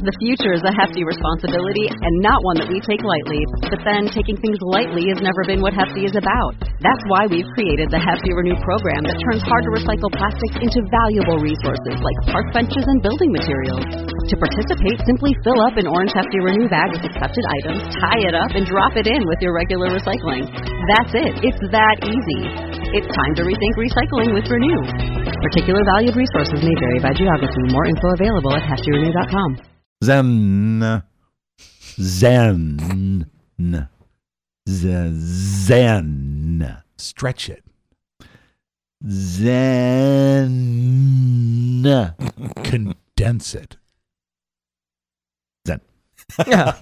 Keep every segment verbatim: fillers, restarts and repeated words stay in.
The future is a hefty responsibility and not one that we take lightly. But then, taking things lightly has never been what Hefty is about. That's why we've created the Hefty Renew program that turns hard-to-recycle plastics into valuable resources like park benches and building materials. To participate, simply fill up an orange Hefty Renew bag with accepted items, tie it up, and drop it in with your regular recycling. That's it. It's that easy. It's time to rethink recycling with Renew. Particular valued resources may vary by geography. More info available at hefty renew dot com. Zen. Zen. Z- Zen. Stretch it. Zen. Condense it. Zen. Yeah.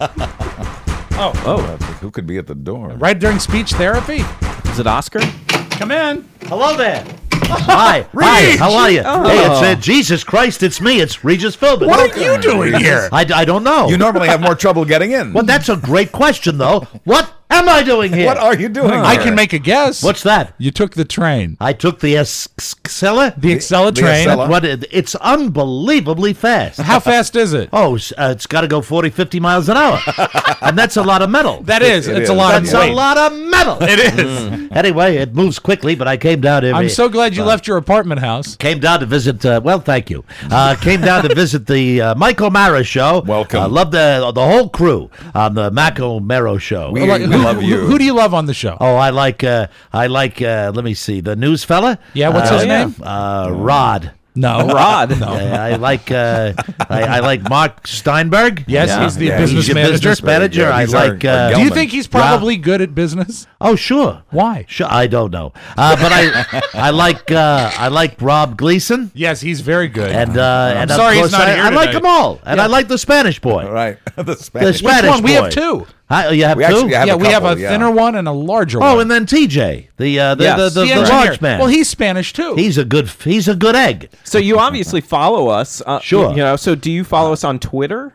Oh, oh, who could be at the door? Right during speech therapy? Is it Oscar? Come in. Hello there. Hi. Hi. How are you? Oh. Hey, it's uh, Jesus Christ. It's me. It's Regis Philbin. What are you doing here? I, I don't know. You normally have more trouble getting in. Well, that's a great question, though. What am I doing here? What are you doing? I here? can make a guess. What's that? You took the train. I took the Excella. The Excella the train. Excella. What? it- It's unbelievably fast. How fast is it? Oh, s- uh, it's got to go forty, fifty miles an hour. And that's a lot of metal. That is. It it's is. a lot That's of a weight. lot of metal. It is. Anyway, it moves quickly, but I came down to... I'm so glad you left your apartment house. Came down to visit, uh, well, thank you. Uh, came down to visit the uh, Mike O'Mara show. Welcome. I love the the whole crew on the Mac O'Mara show. We, Like, we who, love you. Who, who do you love on the show? Oh, I like, uh, I like, uh, let me see, the news fella. Yeah, what's Uh, his name? Uh, Rod. No. Rod. No. I, I like, uh, I, I like Mark Steinberg. Yes, Yeah. he's the Yeah, business He's your manager. business manager. Yeah, I he's our- like. our uh, Do you Gelman. think he's probably good at business? oh, sure. Why? Sure, I don't know, uh, but I, I like, uh, I like Rob Gleason, Yes, he's very good. and uh, and of sorry he's course not I, here I like today. them all, and Yeah. I like the Spanish boy. All right. the The Spanish. Spanish Which one? We boy. have two. Hi, oh, you have We two. actually have yeah, a we have couple, a yeah. thinner one and a larger one. oh, and then T J, the uh, the, Yes. the, the, the the engineer. large man. Well, he's Spanish too. he's a good he's a good egg. So you obviously follow us. Uh, Sure. You know. So do you follow us on Twitter?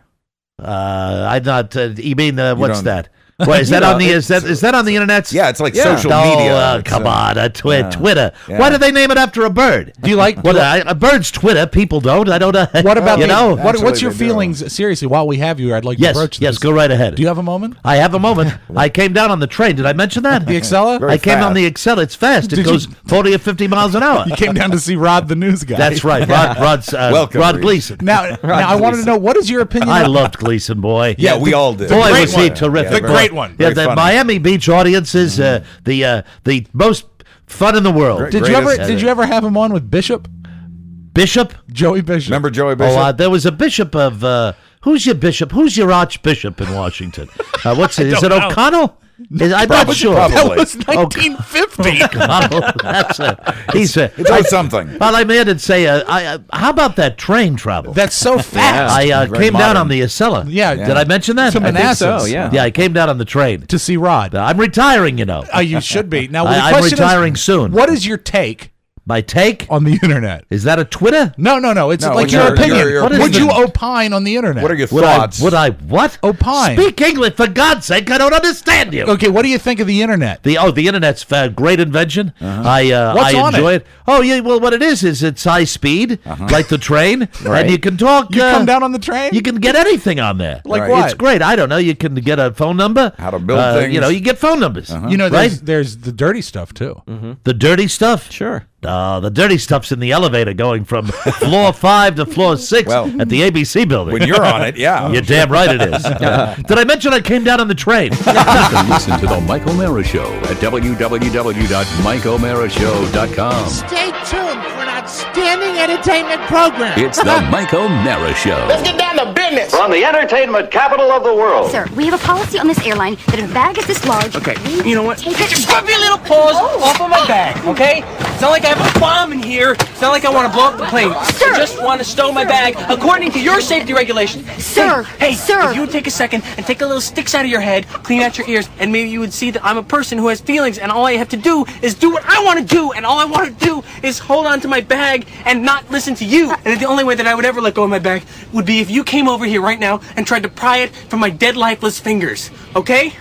Uh, I not. Uh, you mean uh, what's don't- that? What is You that know, on the is it's- that is that on the internet? Yeah, it's like Yeah. social Oh, media. uh, It's, come uh, on, a twi- yeah. Twitter. Yeah. Why do they name it after a bird? do you like? What do you- a, a bird's Twitter? People don't. I don't know. what about you the- know? What, Actually, what's your they do. feelings? Seriously, while we have you, I'd like Yes, to approach yes. this. Go right ahead. Do you have a moment? I have a moment. I came down on the train. Did I mention that? The Excella? Very I came fast. on the Excel. It's fast. It Did you- goes forty or fifty miles an hour. You came down to see Rod, the news guy. That's right. Rod, Rod's, uh, Welcome, Rod Reese. Gleason. Now, now I wanted to know, what is your opinion? I on- loved Gleason, boy. Yeah, we all did. Boy, great was he one. terrific. Yeah, The very- great one. Yeah, very the funny. Miami Beach audience is uh, the uh, the most fun in the world. Great. Did you ever? Greatest- Did you ever have him on with Bishop? Bishop? Joey Bishop. Remember Joey Bishop? Oh, uh, there was a bishop of uh, who's your bishop? Who's your archbishop in Washington? Uh, what's it? Is it don't know. O'Connell? Is, I'm not Probably- sure. probably. That was nineteen fifty. O'Connell. That's a, he's a, It's always something. well, I mean, I'd say, uh, I, uh, how about that train travel? That's so fast. I uh, Very came down modern. on the Acela. Yeah. Did I mention that? To I think Manassas. so, yeah. Yeah, I came down on the train. To see Rod. I'm retiring, you know. Oh, you should be. Now, the I, I'm question retiring is, soon. what is your take My take? on the internet? Is that a Twitter? No, no, no. It's No, like it's your your- opinion. your- your Would opinion. you opine on the internet? What are your Would thoughts? I, would I what? Opine. Speak English, for God's sake. I don't understand you. Okay, what do you think of the internet? The oh, the internet's a great invention. I uh, What's I on enjoy it? it? Oh yeah, well, what it is is it's high speed, like the train, Right. and you can talk. You uh, come down on the train? You can get anything on there. Like Right. what? It's great. I don't know. You can get a phone number. How to build uh, things. You know, you get phone numbers. You know, right? there's, there's the dirty stuff, too. The dirty stuff. Sure. Uh, the dirty stuff's in the elevator going from floor five to floor six Well, at the A B C building. When you're on it, yeah. You're damn right it is. Did I mention I came down on the train? You can listen to The Mike O'Mara Show at w w w dot mike o'mara show dot com. Stay tuned for an outstanding entertainment program. It's The Mike O'Mara Show. get down to business. From the entertainment capital of the world. Sir, we have a policy on this airline that if a bag is this large, Okay, we you know what? take it. Scrub your little paws off of my bag, okay? It's not like I have a bomb in here. It's not like I want to blow up the plane. Sir. I just want to stow my bag according to your safety regulations. Sir, Hey, hey, sir. if you would take a second and take a little sticks out of your head, clean out your ears, and maybe you would see that I'm a person who has feelings, and all I have to do is do what I want to do, and all I want to do is hold on to my bag and not listen to you. And the only way that I would ever let go of my bag would be if you came over here right now and tried to pry it from my dead, lifeless fingers, okay?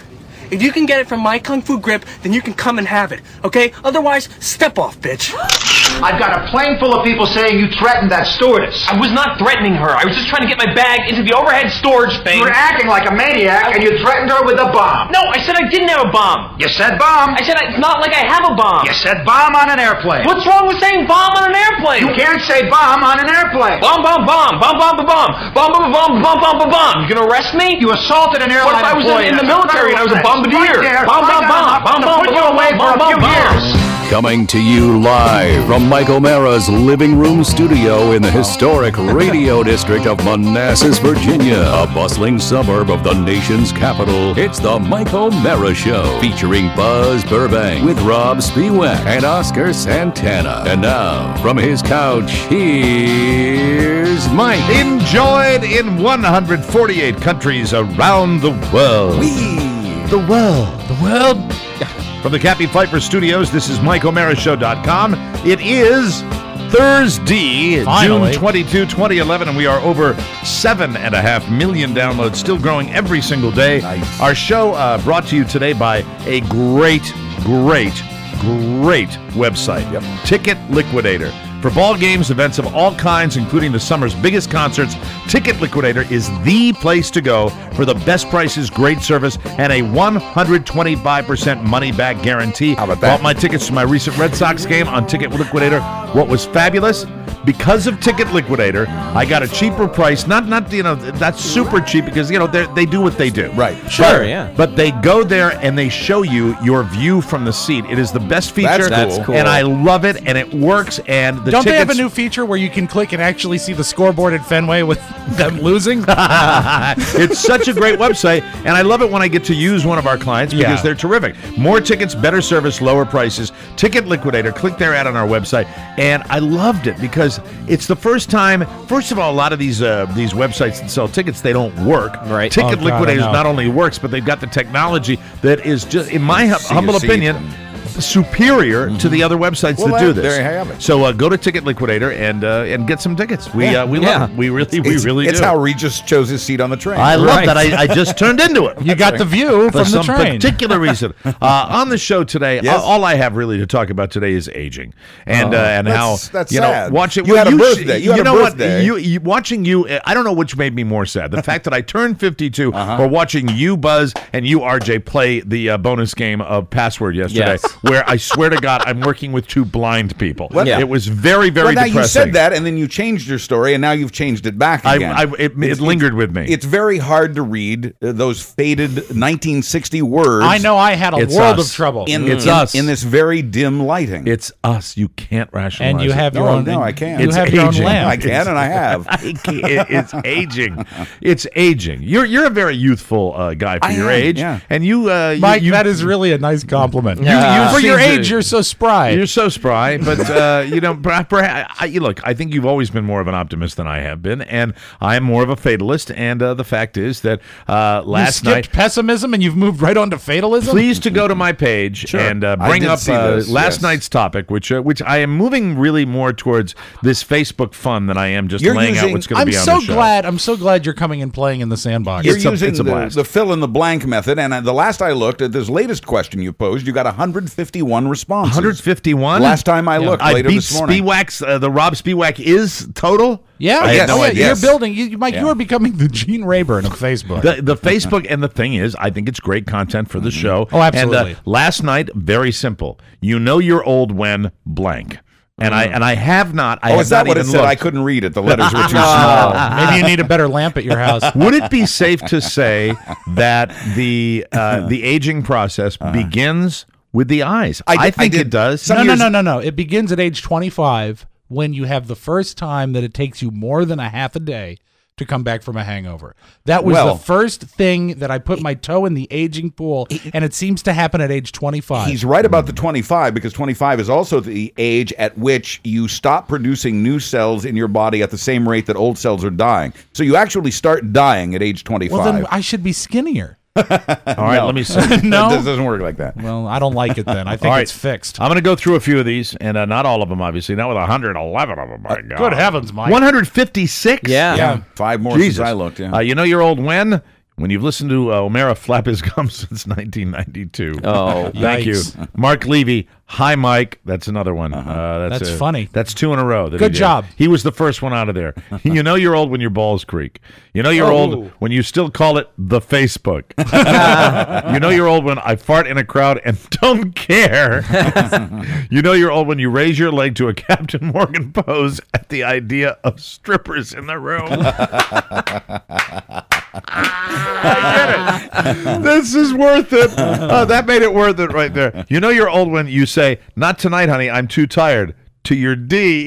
If you can get it from my Kung Fu grip, then you can come and have it, okay? Otherwise, step off, bitch. I've got a plane full of people saying you threatened that stewardess. I was not threatening her. I was just trying to get my bag into the overhead storage thing. You were acting like a maniac, and you threatened her with a bomb. No, I said I didn't have a bomb. You said bomb. I said it's not like I have a bomb. You said bomb on an airplane. What's wrong with saying bomb on an airplane? You can't say bomb on an airplane. Bomb, bomb, bomb, bomb, bomb, bomb, bomb, bomb, bomb, bomb, bomb, bomb, bomb, bomb. You gonna arrest me? You assaulted an airline What if I was employee in, in the and that's a military and I was a federal bombardier? offense. Right there, Bomb, I bomb, got bomb, enough bomb, to bomb, put you bomb, away for bomb, a few bomb, years. Coming to you live from Mike O'Mara's living room studio in the historic Radio District of Manassas, Virginia, a bustling suburb of the nation's capital. It's the Mike O'Mara Show, featuring Buzz Burbank with Rob Spiewak and Oscar Santana. And now, from his couch, here's Mike. Enjoyed in one hundred forty-eight countries around the world. The world. The world. From the Cappy Pfeiffer Studios, this is Mike O'Mara Show dot com. It is Thursday, Finally. June twenty-second, twenty eleven, and we are over seven and a half million downloads, still growing every single day. Nice. Our show uh, brought to you today by a great, great, great website, yep. Ticket Liquidator. For ball games, events of all kinds, including the summer's biggest concerts, Ticket Liquidator is the place to go for the best prices, great service, and a one hundred twenty-five percent money-back guarantee. How about that? Bought my tickets to my recent Red Sox game on Ticket Liquidator. What was fabulous? Because of Ticket Liquidator, I got a cheaper price. Not, not you know, that's super cheap because, you know, they they do what they do. Right. Sure, But- yeah. But they go there and they show you your view from the seat. It is the best feature. That's cool. And I love it, and it works, and the Don't they have a tickets- new feature where you can click and actually see the scoreboard at Fenway with them losing? It's such a great website, and I love it when I get to use one of our clients because Yeah. they're terrific. More tickets, better service, lower prices. Ticket Liquidator. Click their ad on our website, and I loved it because it's the first time. First of all, a lot of these uh, these websites that sell tickets, they don't work. Right. Ticket Oh, God, Liquidator I know. not only works, but they've got the technology that is just, in my hum- See humble your seat opinion, and- superior to the other websites Well, that that- do this. there you have it. So uh, go to Ticket Liquidator and uh, and get some tickets. We Yeah. uh, we Yeah. love it. We really we It's, really it's do. how Regis chose his seat on the train. I love Right. that. I, I just turned into it. You got the view For from the some train. particular reason. Uh, on the show today, Yes. all, all I have really to talk about today is aging and Oh, uh, and that's- how that's you know sad. watching. You well, had a sh- birthday. You had a know birthday. what? You, you watching you. I don't know which made me more sad: the fact that I turned fifty-two, Uh-huh. or watching you, Buzz, and you, R J, play the uh, bonus game of Password yesterday, Yes. where I swear to God, I'm working with two blind people. What? Yeah. It was very, very well, now depressing. you said that, and then you changed your story, and now you've changed it back I, again. I, it, it lingered with me. It's very hard to read uh, those faded nineteen sixty words. I know I had a It's world us. of trouble. In, It's in, us. in this very dim lighting. It's us. You can't rationalize and you it. have your No, own. no, I can't. You It's have your own aging. lamp. I can, and I have. I can't- it- it's aging. It's aging. You're you're a very youthful uh, guy for I your am, age, yeah. and you, uh, you- Mike, you, that is really a nice compliment. You- you For your seem to- age, you're so spry. You're so spry, but uh, you know, perhaps, perhaps I, you look. I think you've always been more of an optimist than I have been, and I am more of a fatalist. And uh, the fact is that uh, you last skipped night. pessimism and you've moved right on to fatalism? Please to go to my page Sure. and uh, I bring did up see uh, this, last yes. night's topic, which uh, which I am moving really more towards this Facebook fun than I am just You're laying out using- what's going to I'm be on so the show. glad. I'm so glad you're coming and playing in the sandbox. You're It's a- using it's a the, blast. the fill in the blank method, and uh, the last I looked at this latest question you posed, you got one hundred fifty-one responses. one hundred fifty-one. Last time I looked, I later beat this morning. Spiewak's. Uh, the Rob Spiewak is total. Yeah, I had no oh, yeah, idea. You're building, you, Mike. Yeah. You are becoming the Gene Rayburn of Facebook. The, the Facebook, and the thing is, I think it's great content for the show. Oh, absolutely. And uh, last night, very simple. You know you're old when blank. And I and I have not. I Oh, have is that not what it even said? looked. I couldn't read it. The letters were too small. Maybe you need a better lamp at your house. Would it be safe to say that the uh, the aging process begins with the eyes? I I, did- I think did- it does. some No, no, years- no, no, no. It begins at age twenty-five when you have the first time that it takes you more than a half a day to come back from a hangover. That was Well- the first thing that I put my toe in the aging pool, and it seems to happen at age twenty-five. He's right about the twenty-five because twenty-five is also the age at which you stop producing new cells in your body at the same rate that old cells are dying. So you actually start dying at age twenty-five. well, then I should be skinnier. All right, let me see. No? That doesn't work like that. Well, I don't like it then. I think All right. it's fixed. I'm going to go through a few of these, and uh, not all of them, obviously. Not with one hundred eleven of them. My God. Good heavens, Mike. one hundred fifty-six? Yeah. Yeah, five more Jesus. since I looked. Yeah. Uh, you know you're old when? When you've listened to uh, O'Mara flap his gums since nineteen ninety-two. Oh, thank yikes. you. Mark Levy, hi, Mike. That's another one. Uh, that's That's a- funny. That's two in a row. that Good he did. job. He was the first one out of there. You know you're old when your balls creak. You know you're Oh. old when you still call it the Facebook. You know you're old when I fart in a crowd and don't care. You know you're old when you raise your leg to a Captain Morgan pose at the idea of strippers in the room. I get it. This is worth it. Uh, that made it worth it right there. You know you're old when you say, "Not tonight, honey. I'm too tired." To your D.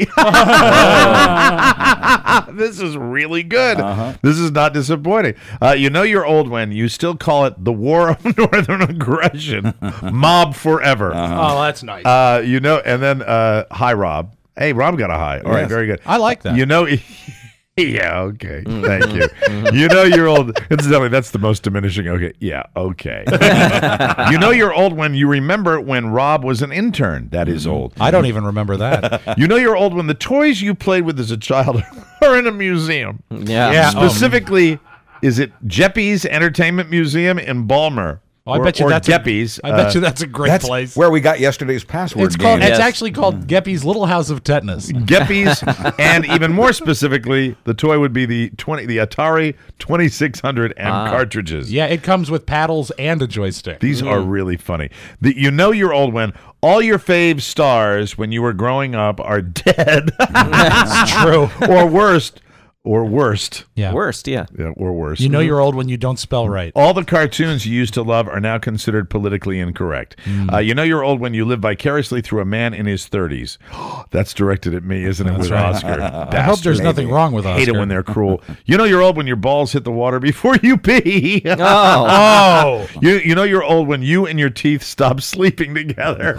This is really good. Uh-huh. This is not disappointing. Uh, you know you're old when you still call it the War of Northern Aggression. Mob forever. Uh-huh. Oh, that's nice. Uh, you know, and then uh, hi, Rob. Hey, Rob got a hi. All right, Yes. very good. I like that. You know. Yeah, okay. Thank you. You know you're old. Incidentally, that's the most diminishing. Okay. Yeah, okay. You know you're old when you remember when Rob was an intern. That is old. I don't even remember that. You know you're old when the toys you played with as a child are in a museum. Yeah. Yeah. Specifically, is it Jeppy's Entertainment Museum in Balmer? Oh, I or, bet you or that's Geppy's. A, I bet uh, you that's a great That's place. where we got yesterday's password it's game. called. It's Yes. actually called Geppy's Little House of Tetanus. Geppy's, and even more specifically, the toy would be the twenty, the Atari twenty-six hundred M Ah. cartridges. Yeah, it comes with paddles and a joystick. These are really funny. The, you know you're old when all your fave stars when you were growing up are dead. That's true. or worst, or worst. Yeah. Worst, yeah. Yeah, or worse. You know you're old when you don't spell right. All the cartoons you used to love are now considered politically incorrect. Mm. Uh, you know you're old when you live vicariously through a man in his thirties. That's directed at me, isn't it, That's with right. Oscar? I hope there's Bastard. nothing wrong with Oscar. Hate it when they're cruel. You know you're old when your balls hit the water before you pee. Oh. Oh. You you know you're old when you and your teeth stop sleeping together.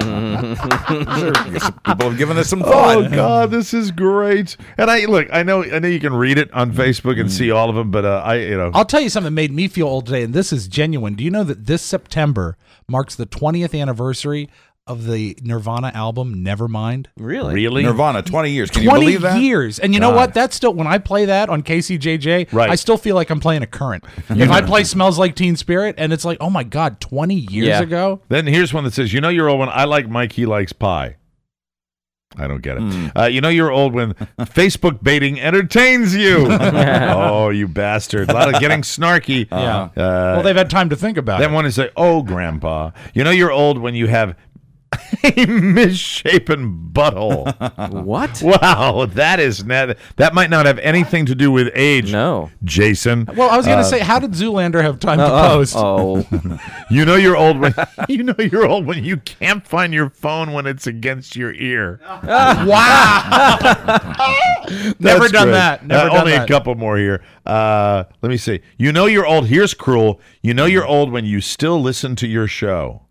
People have given this some Oh thought. God, this is great. And I look, I know, I know you can read it on Facebook and see all of them, but uh, I, you know, I'll tell you something that made me feel old today, and this is genuine. Do you know that this September marks the twentieth anniversary of the Nirvana album Nevermind? Really? really, Nirvana, twenty years. Can you twenty believe that? years. And you know God. what? That's still, when I play that on K C J J, Right. I still feel like I'm playing a current. If I play Smells Like Teen Spirit, and it's like, oh my God, twenty years Yeah. ago? Then here's one that says, you know you're old when I like Mike, he likes pie. I don't get it. Uh, you know you're old when Facebook baiting entertains you. Oh, you bastard. A lot of getting snarky. Yeah. Uh, Well, they've had time to think about then it. one is like, oh, Grandpa. You know you're old when you have a misshapen butthole. What? Wow, that is not, that might not have anything to do with age. No. Jason. Well, I was going to Uh, say, how did Zoolander have time to Oh, post? oh. You know you're old when you know you're old when you can't find your phone when it's against your ear. Wow. Never That's done great. that. Never Uh, done only that. a couple more here. Uh, let me see. You know you're old. Here's cruel. You know you're old when you still listen to your show.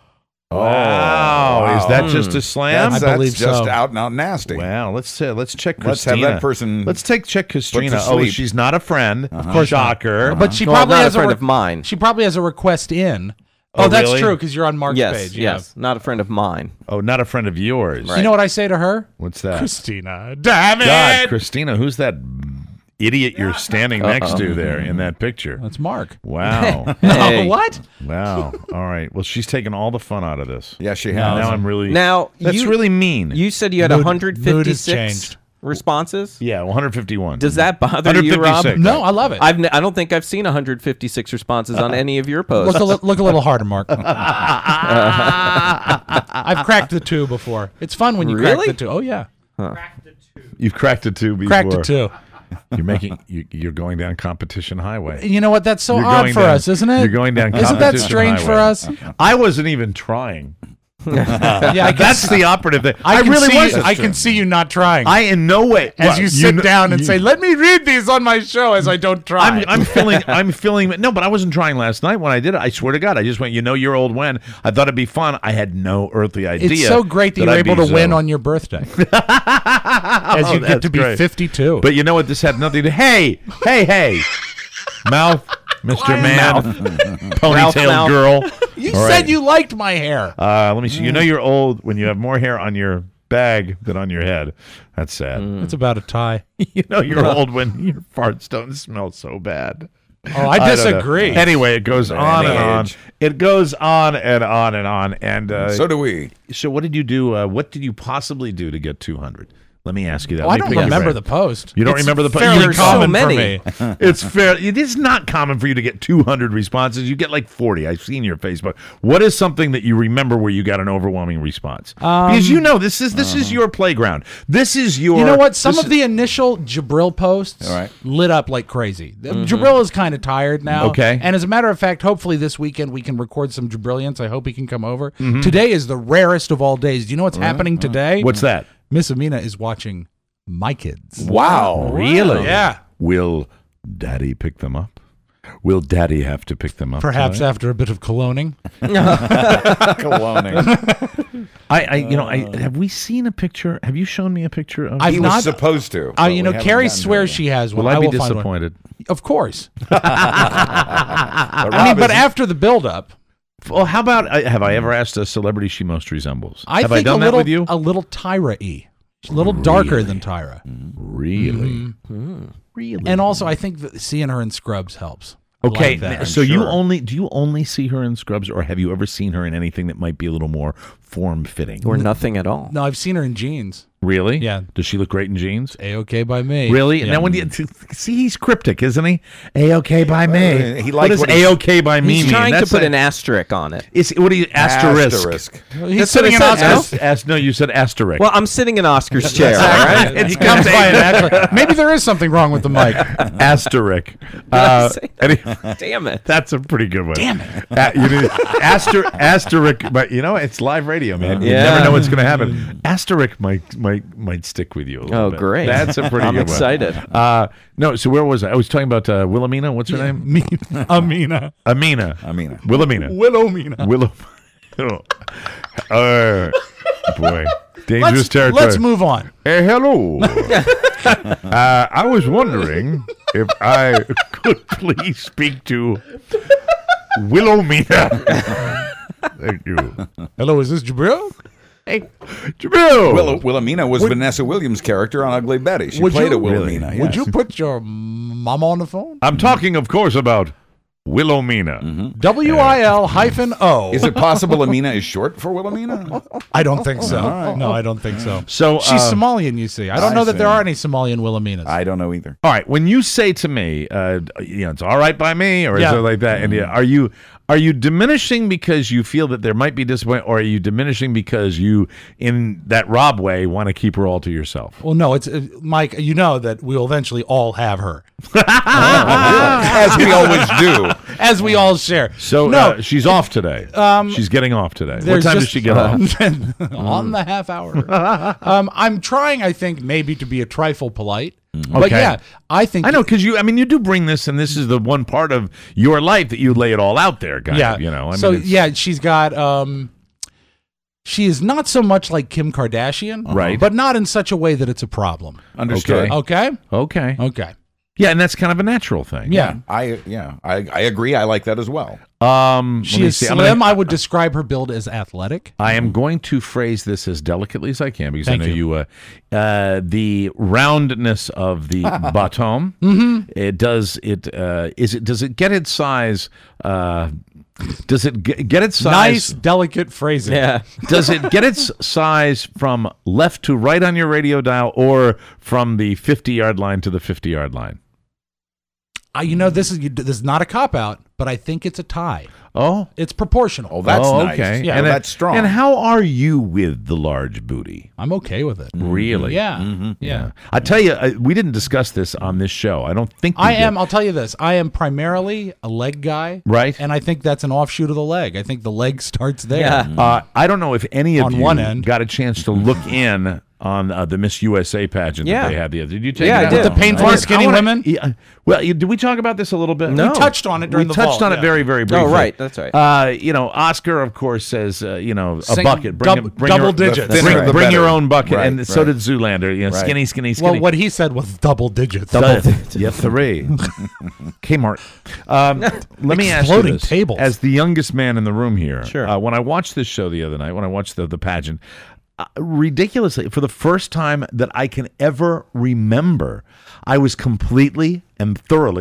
Wow, wow. is that just a slam? That's, I that's believe just so. out and out nasty. Wow, let's uh, let's check Let's have Christina. that person Let's take check Christina. to Oh, sleep. she's not a friend. Of course, shocker. But she Well, probably not a has friend re- of mine. She probably has a request in. Oh, Oh, that's really? true, because you're on Mark's Yes, page. yes. Not a friend of mine. Oh, not a friend of yours. You know what I say to her? What's that? Christina, damn it! God, Christina, who's that idiot you're standing next to Uh-oh. there in that picture? That's Mark. Wow. Hey. Oh, what? Wow. All right. Well, she's taken all the fun out of this. Yes, she Now has. I'm really. Now, that's you- really mean. You said you had Mood- one mood has hundred fifty-six changed. responses? yeah, one hundred fifty-one. Does that bother you, Rob? one hundred fifty-six. No, I love it. I've n- I don't think I've seen one hundred fifty-six responses on any of your posts. Look a, li- look a little harder, Mark. I've cracked the two before. It's fun when you Really? crack the two. Oh, yeah. You've cracked it too before. Cracked the two. You're making. You, you're going down competition highway. You know what? That's so You're odd going for down- us, isn't it? You're going down. Isn't that competition strange for highway. us? I wasn't even trying. Yeah, I can That's see- the operative thing. I, I, can really see was. You, I can see you not trying. I in no way. as Well, you sit kn- down and you- say, "Let me read these on my show," as I don't try. I'm, I'm feeling. I'm feeling. No, but I wasn't trying last night when I did it. I swear to God, I just went. You know, you're old when. I thought it'd be fun. I had no earthly idea. it's so great that, you're I'd able be to win so- on your birthday, as you Oh, get that's to be great. fifty-two. But you know what? This had nothing to. Hey, hey, hey, mouth, Mister Man, ponytail Mouth. girl. you All said right. you liked my hair. Uh, let me see. You know you're old when you have more hair on your bag than on your head. That's sad. It's about a tie. You know you're old when your farts don't smell so bad. Oh, I don't know. disagree. Anyway, it goes on and on. age. It goes on and on and on. And uh, So do we. So what did you do? Uh, what did you possibly do to get two hundred? Let me ask you that. Well, I Let me don't pick your remember brain. the post. You don't It's remember the post? fairly You're common so many. for me. It's fair. It is not common for you to get two hundred responses. You get like forty. I've seen your Facebook. What is something that you remember where you got an overwhelming response? because you know this is this is your playground. This is your. You know what? Some this of the initial Jabril posts All right. lit up like crazy. Jabril is kind of tired now. Okay. And as a matter of fact, hopefully this weekend we can record some Jabrillions. I hope he can come over. Mm-hmm. Today is the rarest of all days. Do you know what's happening today? What's that? Miss Amina is watching My Kids. Wow. Really? Yeah. Will Daddy pick them up? Will Daddy have to pick them up? Perhaps tonight? after a bit of coloning. Coloning. I, I, you know, I have we seen a picture? Have you shown me a picture of? I've He not. was supposed to. Uh, but you we know, haven't Carrie gotten to swears it she has one. Will I, be will find one. disappointed? Of course. But I mean, Rob but isn't. after the build-up, Well, how about I have I ever asked a celebrity she most resembles? I have think I done a that little, with you? a little Tyra-y. A little darker than Tyra. Really? Really? And also, I think that seeing her in Scrubs helps. I Okay, like that. so you sure. only do you only see her in Scrubs, or have you ever seen her in anything that might be a little more form fitting? Or nothing at all. No, I've seen her in jeans. Really? Yeah. Does she look great in jeans? A-okay by me. Really? Yeah. Now, when you see, he's cryptic, isn't he? A okay by me. Uh, he what likes does what he's- a okay by me He's mean? trying to That's put a- an asterisk on it. Is what do you asterisk? Asterisk. He's That's sitting in what I Oscars. said, As, as, no, you said asterisk. Well, I'm sitting in Oscar's chair, all right? He comes by and acts like, maybe there is something wrong with the mic. asterisk. Uh, say any- Damn it. that's a pretty good one. Damn it. Uh, you need, aster, asterisk, but you know it's live radio, man. You Yeah. never know what's going to happen. Asterisk might might might stick with you a little Oh, bit. great. That's a pretty I'm good excited. one. Uh, no, so where was I? I was talking about uh, Wilhelmina. What's her name? Me, Amina. Amina. Amina. Wilhelmina. Willowmina. Willow. uh, boy, dangerous Let's, territory. let's move on. Hey, hello. uh, I was wondering if I could please speak to Wilhelmina. Thank you. Hello, is this Jabril? Hey, Jabril. Will, Wilhelmina was Vanessa Williams' character on Ugly Betty. She Would played you- a Wilhelmina. Really? Yes. Would you put your mama on the phone? I'm talking, of course, about Wilhelmina. W I L hyphen O. Is it possible Amina is short for Wilhelmina? I don't think so. No, I don't think so. So, She's uh, Somalian, you see. I don't I know that there see. are any Somalian Wilhelminas. I don't know either. all right, when you say to me, uh, you know, it's all right by me, or Yeah. is it like that? And yeah, are you are you diminishing because you feel that there might be disappointment, or are you diminishing because you, in that Rob way, want to keep her all to yourself? Well, no, it's uh, Mike. You know that we'll eventually all have her, As we always do. as we all share. So no, uh, she's off today. Um, she's getting off today. What there's time does just- she get off? on the half hour. um, I'm trying, I think, maybe to be a trifle polite. But Okay. yeah, I think I know, because you. I mean, you do bring this, and this is the one part of your life that you lay it all out there, kind Yeah, of. You know. I so mean, it's- yeah, she's got. Um, she is not so much like Kim Kardashian, Right. But not in such a way that it's a problem. Understood. Okay. Okay. Okay. Yeah, and that's kind of a natural thing. Yeah. I yeah, I, I agree. I like that as well. Um, let She me is see. I'm slim. gonna- I would describe her build as athletic. I am going to phrase this as delicately as I can because Thank I know you. you. uh, uh, the roundness of the bottom. Mm-hmm. It does. It uh, is. It does. It get its size. Uh, does it get, get its size? Nice, delicate phrasing. Yeah. Does it get its size from left to right on your radio dial, or from the fifty-yard line to the fifty-yard line? Uh, you know, this is you, this is not a cop out, but I think it's a tie. Oh, It's proportional. Oh, that's oh, nice. okay. Yeah, and that's strong. And how are you with the large booty? I'm okay with it. Really? Yeah. Yeah. I tell you, uh, we didn't discuss this on this show. I don't think we I did. am. I'll tell you this. I am primarily a leg guy, Right. And I think that's an offshoot of the leg. I think the leg starts there. Yeah. Uh, I don't know if any of On you one end. got a chance to look in on uh, the Miss U S A pageant Yeah. that they had the other. Did you take Yeah, it I out? did. The painfully I wanna- skinny I wanna- women? Yeah. Well, you- did we talk about this a little bit? No. We touched on it during we the touched vault, on it yeah. very, very briefly. Oh, right. That's right. Uh, you know, Oscar, of course, says, uh, you know, a Sing- bucket. Bring, dub- a- bring double your, digits. The thinner Bring, the bring your better. own bucket. Right, and so right. did Zoolander. You know, Right. skinny, skinny, skinny. Well, what he said was double digits. Double yeah, three. Kmart. Um, let me ask you Exploding this. tables. As the youngest man in the room here, Sure. uh, when I watched this show the other night, when I watched the, the pageant, uh, ridiculously, for the first time that I can ever remember, I was completely and thoroughly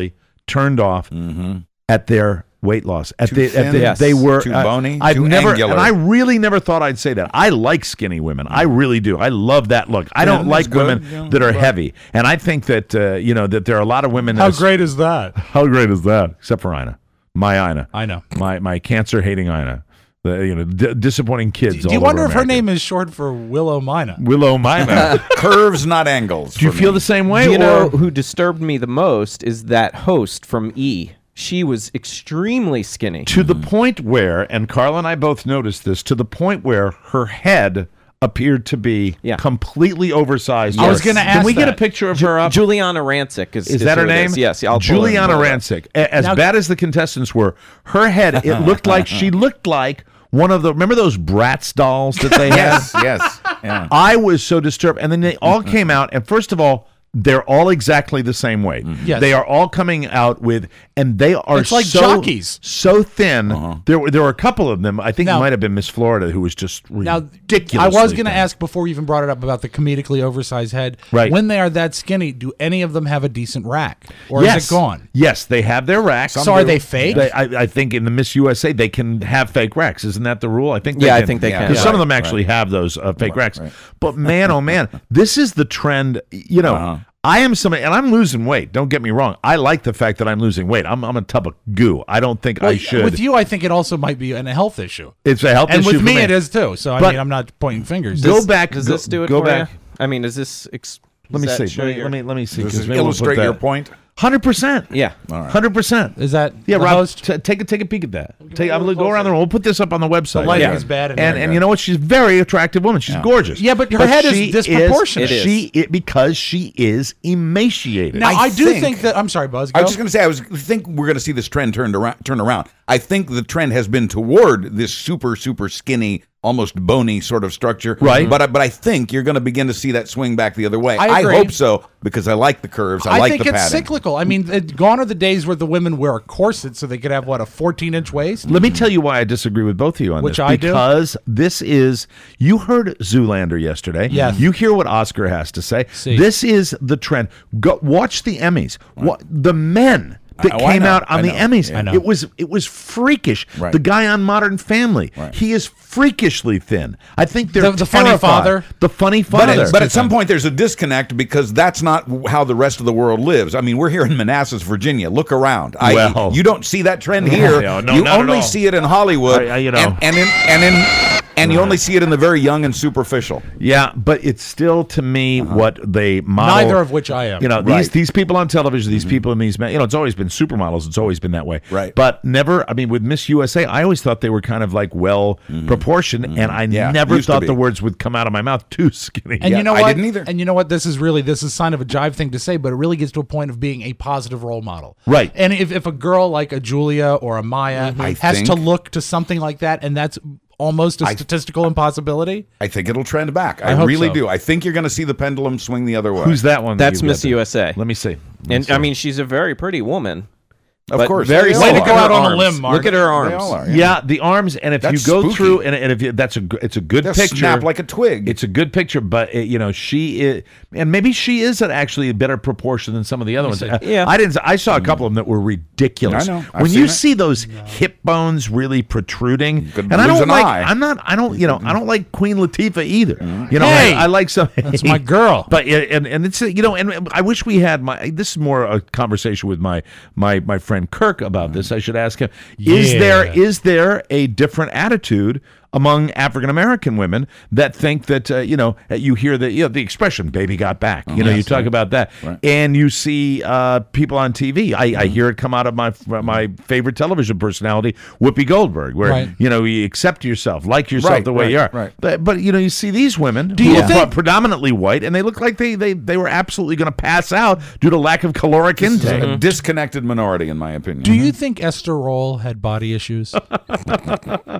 turned off Mm-hmm. at their weight loss. At Too the, thin? at the Yes. they were Too uh, bony? I've Too never, angular. and I really never thought I'd say that. I like skinny women. I really do. I love that look. I don't Thin like is good. women Yeah, that are right. heavy, and I think that uh, you know that there are a lot of women. How that's- great is that? How great is that? Except for Ina, my Ina. I know. my my cancer hating Ina. The you know d- disappointing kids. Do all you over wonder if her America. name is short for Willow Mina? Willow Mina? Curves, not angles. Do you for feel me. the same way? You or- know who disturbed me the most is that host from E. She was extremely skinny. to the point where, and Carla and I both noticed this, to the point where her head appeared to be Yeah. completely oversized. I was Yes. gonna Can ask we get a that. picture of her up? Juliana Rancic is, Is that her who it name? is. Yes, I'll pull it Juliana and pull it up. Rancic. A- As Now- bad as the contestants were, her head, it looked like she looked like one of the, remember those Bratz dolls that they had? Yes, yes. Yeah. I was so disturbed. And then they all came out, and first of all, they're all exactly the same weight. Yes. They are all coming out with, and they are It's like so, jockeys. so thin. Uh-huh. There were there were a couple of them. I think Now- it might have been Miss Florida who was just Now, ridiculous. I was going to ask before you even brought it up about the comedically oversized head. Right. When they are that skinny, do any of them have a decent rack, or yes. is it gone? Yes, they have their racks. So are they fake? They, I, I think in the Miss U S A they can have fake racks. Isn't that the rule? I think. They Yeah, I can, think they can. Because Yeah. some of them Right, actually right. have those uh, fake racks. right. But man, oh man, this is the trend. You know, Uh-huh. I am somebody, and I'm losing weight. Don't get me wrong. I like the fact that I'm losing weight. I'm I'm a tub of goo. I don't think I should. With you, I think it also might be an- a health issue. it's a health And issue with for me, it is too. So I But- mean, I'm not pointing fingers. Go This- back. Does go, this do it Go for back. you? I mean, is this... Ex- Let me does that see. show Let me, your- let me let me see. Does 'cause it maybe we'll put illustrate your that- point? Hundred percent. Yeah. Hundred percent. Is that Yeah, the Rob, host? t- take a take a peek at that. Take, I'm gonna go around the room. We'll put this up on the website. The lighting Yeah. is bad in and here. and you know what? She's a very attractive woman. She's gorgeous. Yeah, but her head is she disproportionate. It is. She it, because she is emaciated. Now, I, I do think- think that. I'm sorry, Buzz. Go. I was just going to say, I was think we're going to see this trend turned around. Turn around. I think the trend has been toward this super, super skinny, almost bony sort of structure. Right. But I, but I think you're going to begin to see that swing back the other way. I agree. hope so because I like the curves. I, I like think the it's padding. cyclical. I mean, it, gone are the days where the women wear a corset so they could have what a fourteen inch waist. Let me tell you why I disagree with both of you on Which this. I do. Because this is, you heard Zoolander yesterday. Yes. You hear what Oscar has to say. See. This is the trend. Go watch the Emmys. What the men that Oh, I came know. out on I the know. Emmys. I know. It was it was freakish. Right. The guy on Modern Family, Right. he is freakishly thin. I think they're The- the funny terrified. father? The funny But, father. at, but at some point, there's a disconnect because that's not how the rest of the world lives. I mean, we're here in Manassas, Virginia. Look around. I, Well. you don't see that trend here. Yeah, no, you not at only all. see it in Hollywood, I- I- you know. and, and in and in and you only see it in the very young and superficial. yeah, but it's still to me what they model. Neither of which I am. You know, these Right. these people on television, these people in these, ma- you know, it's always been supermodels. It's always been that way. Right. But never, I mean, with Miss U S A, I always thought they were kind of like well proportioned, and I Yeah, never used to thought be. the words would come out of my mouth too skinny. And Yeah, you know I what? didn't either. And you know what? This is really this is sign of a jive thing to say, but it really gets to a point of being a positive role model. Right. And if, if a girl like a Julia or a Maya I has think- to look to something like that, and that's almost a statistical impossibility. I think it'll trend back. I, I hope really so. do. I think you're going to see the pendulum swing the other way. Who's that one? that That's you've Miss got there? U S A. Let me see. Let me And see. I mean, she's a very pretty woman. Of but course. very They Way all to are. go out on a arms. limb, Mark. Look at her They arms. all are. yeah, the arms, and if That's you go spooky. through, and, and if you, that's a g- it's a good They'll picture. snap like a twig. It's a good picture, but it, you know she is, and maybe she is at actually a better proportion than some of the other ones. Yeah. I didn't. I saw a couple of them that were ridiculous. I know. I've When seen you it. see those hip bones really protruding, could and I lose don't an like. eye. I'm not. I don't. You know. I don't like Queen Latifah either. You know. Hey! I, I like some. That's my girl. But and and it's you know, and I wish we had my. This is more a conversation with my my my friend Kirk about this. I should ask him. Is Yeah. there is there a different attitude among African American women that think that uh, you know you hear the you know the expression "baby got back"? You know, you talk about that, and you see uh, people on T V. I, I hear it come out of my my favorite television personality, Whoopi Goldberg, where Right. you know you accept yourself, like yourself Right, the way right, you are. right. But, but you know, you see these women Do who you are think- predominantly white, and they look like they they, they were absolutely going to pass out due to lack of caloric intake. a disconnected minority, in my opinion. Do you think Esther Roll had body issues?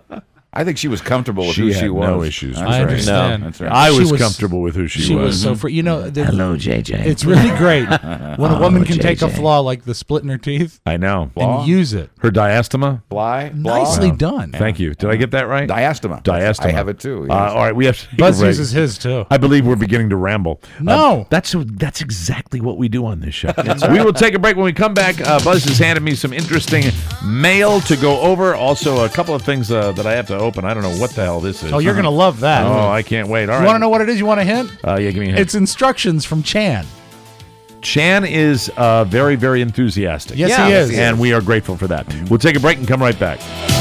I think she was comfortable with She who had she was. no issues. That's I right. understand. No. That's right. I She was, was- comfortable with who she, She was. was so free. You know, the, Hello, J J. it's really great when a woman can J take a J. flaw like the split in her teeth I know. and use it. Her diastema. Bly? Blah? Nicely done. Thank you. Did I get that right? Diastema. Diastema. I have it too. Uh, yes. all right, we have to take Buzz a break. uses his too. I believe we're beginning to ramble. No. Uh, that's that's exactly what we do on this show. We will take a break. When we come back, uh, Buzz has handed me some interesting mail to go over. Also, a couple of things uh, that I have to open. I don't know what the hell this is. Oh, you're going to love that. Oh, I can't wait. All you right. want to know what it is? You want a hint? Uh, yeah, give me a hint. It's instructions from Chan. Chan is uh, very, very enthusiastic. Yes, Yeah, he yes, is. he And we are grateful for that. We'll take a break and come right back.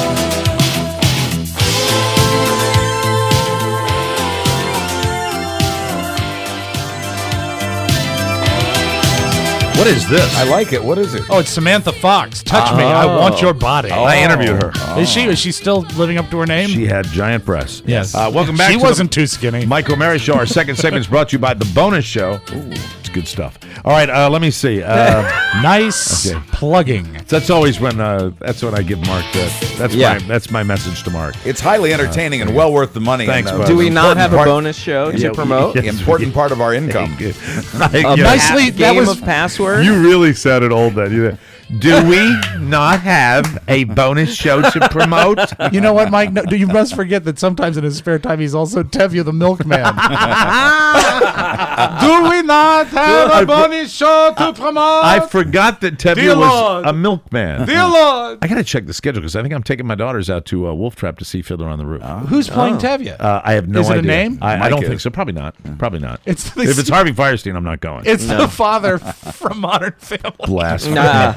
What is this? I like it. What is it? Oh, it's Samantha Fox. Touch me. I want your body. I interviewed her. Is she? Is she still living up to her name? She had giant breasts. Yes. Uh, welcome back She to wasn't the too skinny. Mike O'Mara Show. Our second segment is brought to you by The Bonus Show. Ooh, it's good stuff. All right, uh, let me see. Uh, Nice Okay. plugging. that's always when uh, that's when I give Mark that. That's Yeah. my that's my message to Mark. It's highly entertaining and well worth the money. Thanks, and, uh, bud. Do we not important have a part- bonus show to Yeah, promote? yes, Important part of our income. A Yeah. Nicely- pa- that game was- of password? You really sounded old then. You, do we not have a bonus show to promote? You know what, Mike? No, you must forget that sometimes in his spare time he's also Tevye the milkman. Do we not have a bonus show to promote? I forgot that Tevye Dear was Lord. a milkman. Dear Lord. I got to check the schedule because I think I'm taking my daughters out to uh, Wolf Trap to see Fiddler on the Roof. Who's playing Tevye? Uh, I have no Is it a idea. name? I, I Mike don't is. think so. Probably not. Probably not. It's the- if it's Harvey Firestein, I'm not going. It's the father from Modern Family. blasphemy. Nah.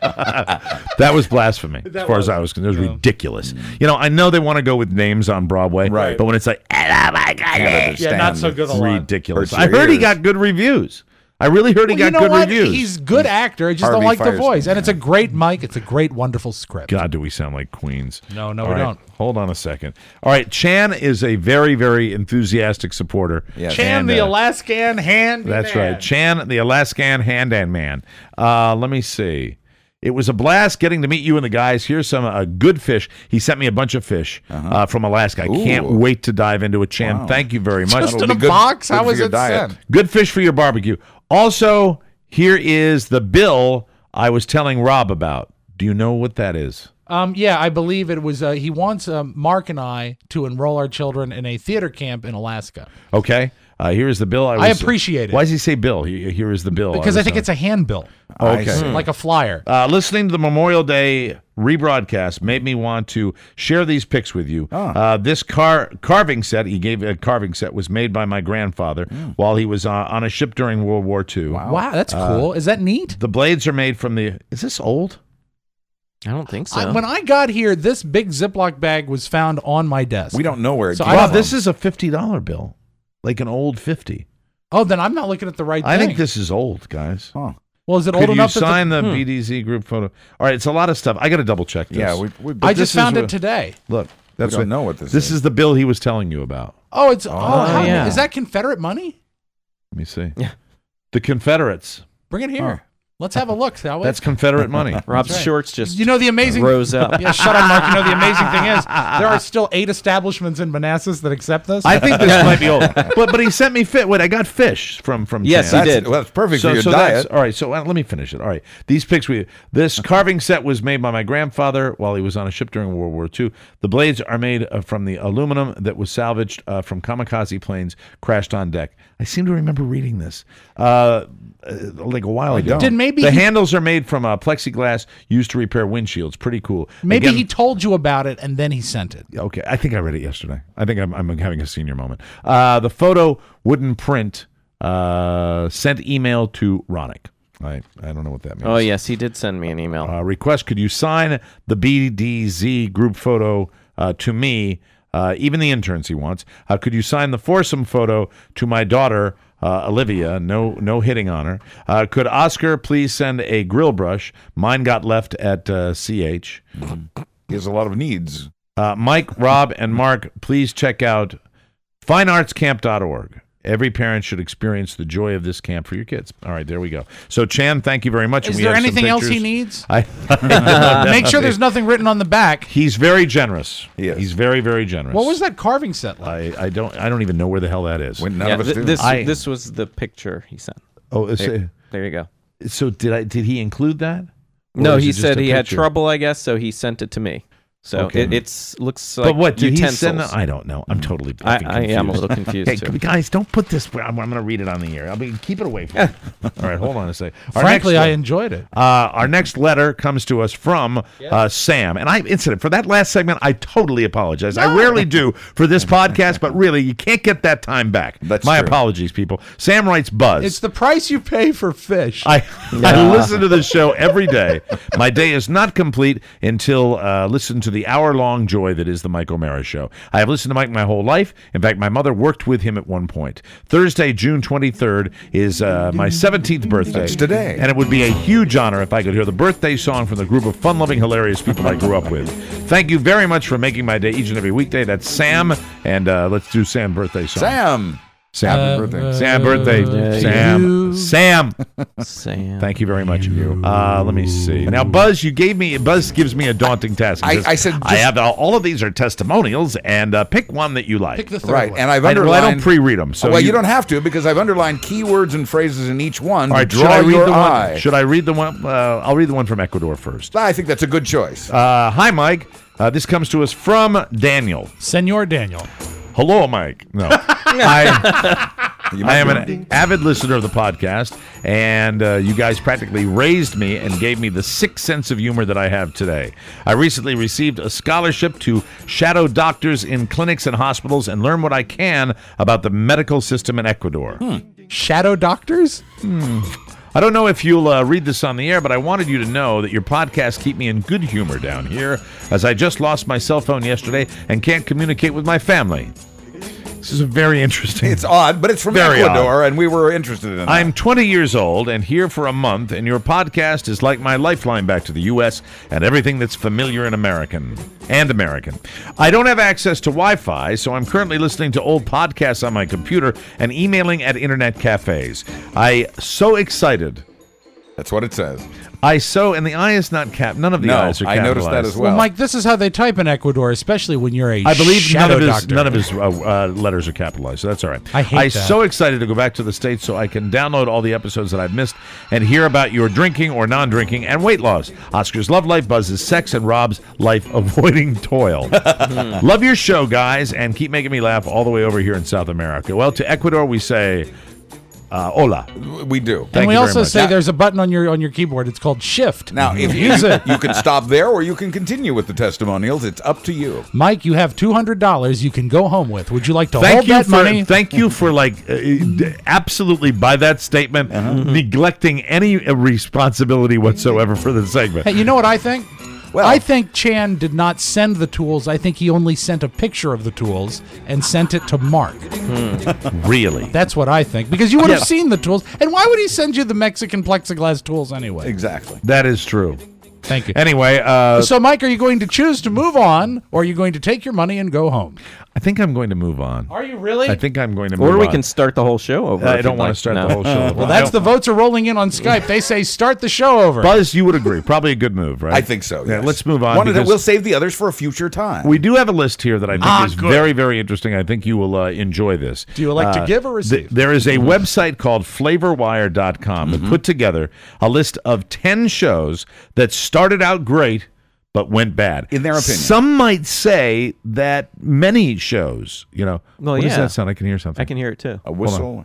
That was blasphemy, as That far was. as I was concerned. It was ridiculous. You know, I know they want to go with names on Broadway, Right. but when it's like, oh my God, Can't Yeah, understand. not so good a it's lot. ridiculous. Hurts I your heard he ears. got good reviews. I really heard he Well, you got know good what? reviews. He's a good actor. I just Harvey don't like the Firestein, voice. And it's a great Mike. It's a great, wonderful script. God, do we sound like queens? No, no, All we right, don't. Hold on a second. All right, Chan is a very, very enthusiastic supporter. Yes. Chan, And, the uh, Alaskan hand. That's right. Chan, the Alaskan hand and man. Uh, let me see. It was a blast getting to meet you and the guys. Here's some uh, good fish. He sent me a bunch of fish uh, from Alaska. I can't Ooh. wait to dive into it, Chan. Wow. Thank you very much. Just That'll in a be good- box? good How for was your it diet. sent? Good fish for your barbecue. Also, here is the bill I was telling Rob about. Do you know what that is? Um, yeah, I believe it was. Uh, he wants um, Mark and I to enroll our children in a theater camp in Alaska Okay. Uh, here is the bill. I, I was, appreciate it. Why does he say bill? He, here is the bill. because I, was, think uh, it's a handbill, Okay. I see. like a flyer. Uh, listening to the Memorial Day rebroadcast made me want to share these pics with you. Uh, this car carving set, he gave a carving set, was made by my grandfather while he was uh, on a ship during World War Two. Wow, that's cool. Is that neat? The blades are made from the. Is this old? I don't think so. I, when I got here, this big Ziploc bag was found on my desk. We don't know where it So came I Wow, don't- this is a fifty dollar bill, like an old fifty. Oh, then I'm not looking at the right I thing. think this is old, guys. Huh. Well, is it Could old you enough that the- sign the, B D Z group photo? All right, it's a lot of stuff. I got to double check this. Yeah, we, we, I this just is found what- it today. Look, that's don't what- know what this This is. is the bill he was telling you about. Oh, it's oh, how, yeah. is that Confederate money? Let me see. Yeah. The Confederates. Bring it here. Let's have a look, shall we? That's Confederate money. Rob's right. shorts just You know the amazing rose up. Yeah, shut up, Mark. You know the amazing thing is there are still eight establishments in Manassas that accept this. I think this might be old. But but he sent me fit. Wait, I got fish from from. Yes, Chan. he That's, did. well, that's perfect So, for your so diet. that's all right. So uh, let me finish it. All right, these pics we this carving set was made by my grandfather while he was on a ship during World War Two. The blades are made uh, from the aluminum that was salvaged uh, from kamikaze planes crashed on deck. I seem to remember reading this uh, uh, like a while ago. Did maybe the he- handles are made from uh, plexiglass used to repair windshields. Pretty cool. Maybe Again- he told you about it and then he sent it. Okay, I think I read it yesterday. I think I'm, I'm having a senior moment. Uh, the photo wouldn't print. Uh, sent email to Ronick. I I don't know what that means. Oh, yes, he did send me an email. Uh, request: could you sign the B D Z group photo uh, to me? Uh, even the interns he wants. Uh, could you sign the foursome photo to my daughter uh, Olivia? No, no hitting on her. Uh, could Oscar please send a grill brush? Mine got left at uh, C H. He has a lot of needs. Uh, Mike, Rob, and Mark, please check out fine arts camp dot org. Every parent should experience the joy of this camp for your kids. All right, there we go. So, Chan, thank you very much. Is And we there have some anything else he pictures. needs? I, I Make sure there's nothing written on the back. He's very generous. He is. He's very, very generous. What was that carving set like? I, I don't I don't even know where the hell that is. When none Yeah, of us th- do. this I- this was the picture he sent. Oh, it's, There, there you go. uh, so did I? Did he include that? Or No, is it he just said a he had picture? trouble, I guess, so he sent it to me. So Okay. it it's looks like But what did utensils. he send? that? I don't know. I'm totally. I, effing I am a confused. little confused Hey, too. guys, don't put this. I'm, I'm going to read it on the air. I mean, keep it away from me. All right, hold on a second. Our Frankly, next I le- enjoyed it. Uh, our next letter comes to us from uh, Sam, and I incident for that last segment. I totally apologize. I rarely do for this podcast, but really, you can't get that time back. That's My true. apologies, people. Sam writes, "Buzz, It's the price you pay for fish. I, I listen to the show every day. My day is not complete until uh, listen to the hour-long joy that is the Mike O'Mara Show. I have listened to Mike my whole life. In fact, my mother worked with him at one point. Thursday, June twenty-third, is uh, my seventeenth birthday. That's today. And it would be a huge honor if I could hear the birthday song from the group of fun-loving, hilarious people I grew up with. Thank you very much for making my day each and every weekday. That's Sam, and uh, let's do Sam birthday song. Sam. Sam, Uh, birthday. Sam birthday. Yeah, Sam. you- Sam. Sam. Thank you very much. Uh, let me see. Now, Buzz, you gave me Buzz gives me a daunting task. He I- says, I said I just- have all of these are testimonials, and uh, pick one that you like. Pick the third Right, one. and I've I, well, underlined. I don't pre-read them. So well, you, don't have to because I've underlined keywords and phrases in each one All to right, should draw I read your the eye. one? Should I read the one? Uh, I'll read the one from Ecuador first. I think that's a good choice. Uh, hi, Mike. Uh, this comes to us from Daniel. Senor Daniel. Hello, Mike. No, I. I am an avid listener of the podcast, and uh, you guys practically raised me and gave me the sick sense of humor that I have today. I recently received a scholarship to shadow doctors in clinics and hospitals and learn what I can about the medical system in Ecuador. Shadow doctors? I don't know if you'll uh, read this on the air, but I wanted you to know that your podcasts keep me in good humor down here, as I just lost my cell phone yesterday and can't communicate with my family. This is a very interesting. It's odd, but it's from Very Ecuador, and we were interested in that. I'm twenty years old and here for a month, and your podcast is like my lifeline back to the U S and everything that's familiar in American and American. I don't have access to Wi-Fi, so I'm currently listening to old podcasts on my computer and emailing at internet cafes. I so excited. That's what it says. I so, and the I is not cap. None of the No, I's are I capitalized. noticed that as Well, well. Mike, this is how they type in Ecuador, especially when you're a I believe none shadow of his doctor. none of his uh, uh, letters are capitalized, so that's all right. I hate I'm that. so excited to go back to the States so I can download all the episodes that I've missed and hear about your drinking or non-drinking and weight loss. Oscar's love life, Buzz's sex, and Rob's life avoiding toil. Love your show, guys, and keep making me laugh all the way over here in South America. Well, to Ecuador we say, uh, hola. We do. And Thank we you very also much. say Now- there's a button on your on your keyboard. It's called Shift. Now, if you Use it. you can stop there, or you can continue with the testimonials. It's up to you. Mike, you have two hundred dollars you can go home with. Would you like to Thank hold you that for money? thank you for like uh, d- absolutely by that statement neglecting any uh, responsibility whatsoever for the segment. Hey, you know what I think? Well- I think Chan did not send the tools. I think he only sent a picture of the tools and sent it to Mark. Really? That's what I think. Because you would have Yeah. seen the tools. And why would he send you the Mexican plexiglass tools anyway? Exactly. That is true. Thank you. Anyway, uh, So, Mike, are you going to choose to move on, or are you going to take your money and go home? I think I'm going to move on. Are you really? I think I'm going to move Or on. we can start the whole show over. I if don't you'd want like. to start No. the whole show. Well, that's the votes are rolling in on Skype. They say start the show over. Buzz, you would agree. Probably a good move, right? I think so. Yeah, yes. let's move on. One of the- because we'll save the others for a future time. we do have a list here that I think Ah, is good. very, very interesting. I think you will uh, enjoy this. Do you like to Uh, give or th- receive? there is a website called flavor wire dot com that put together a list of ten shows that started out great but went bad. In their opinion. Some might say that many shows, you know. Well, what does yeah. that sound? I can hear something. I can hear it too. A whistle.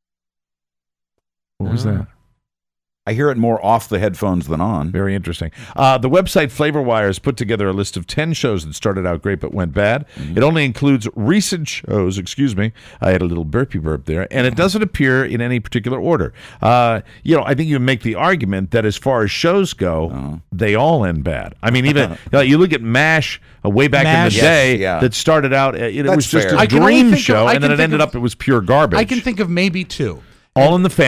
What was that? I hear it more off the headphones than on. Very interesting. Uh, the website Flavor Wire has put together a list of ten shows that started out great but went bad. It only includes recent shows, excuse me. I had a little burpy burp there, and it doesn't appear in any particular order. Uh, you know, I think you make the argument that as far as shows go, they all end bad. I mean, even you, know, you look at MASH uh, way back MASH. in the day Yes, yeah. that started out, uh, it, That's was just fair. a I can only dream think of- show, I and then can it think ended of- up it was pure garbage. I can think of maybe two. All in the Family.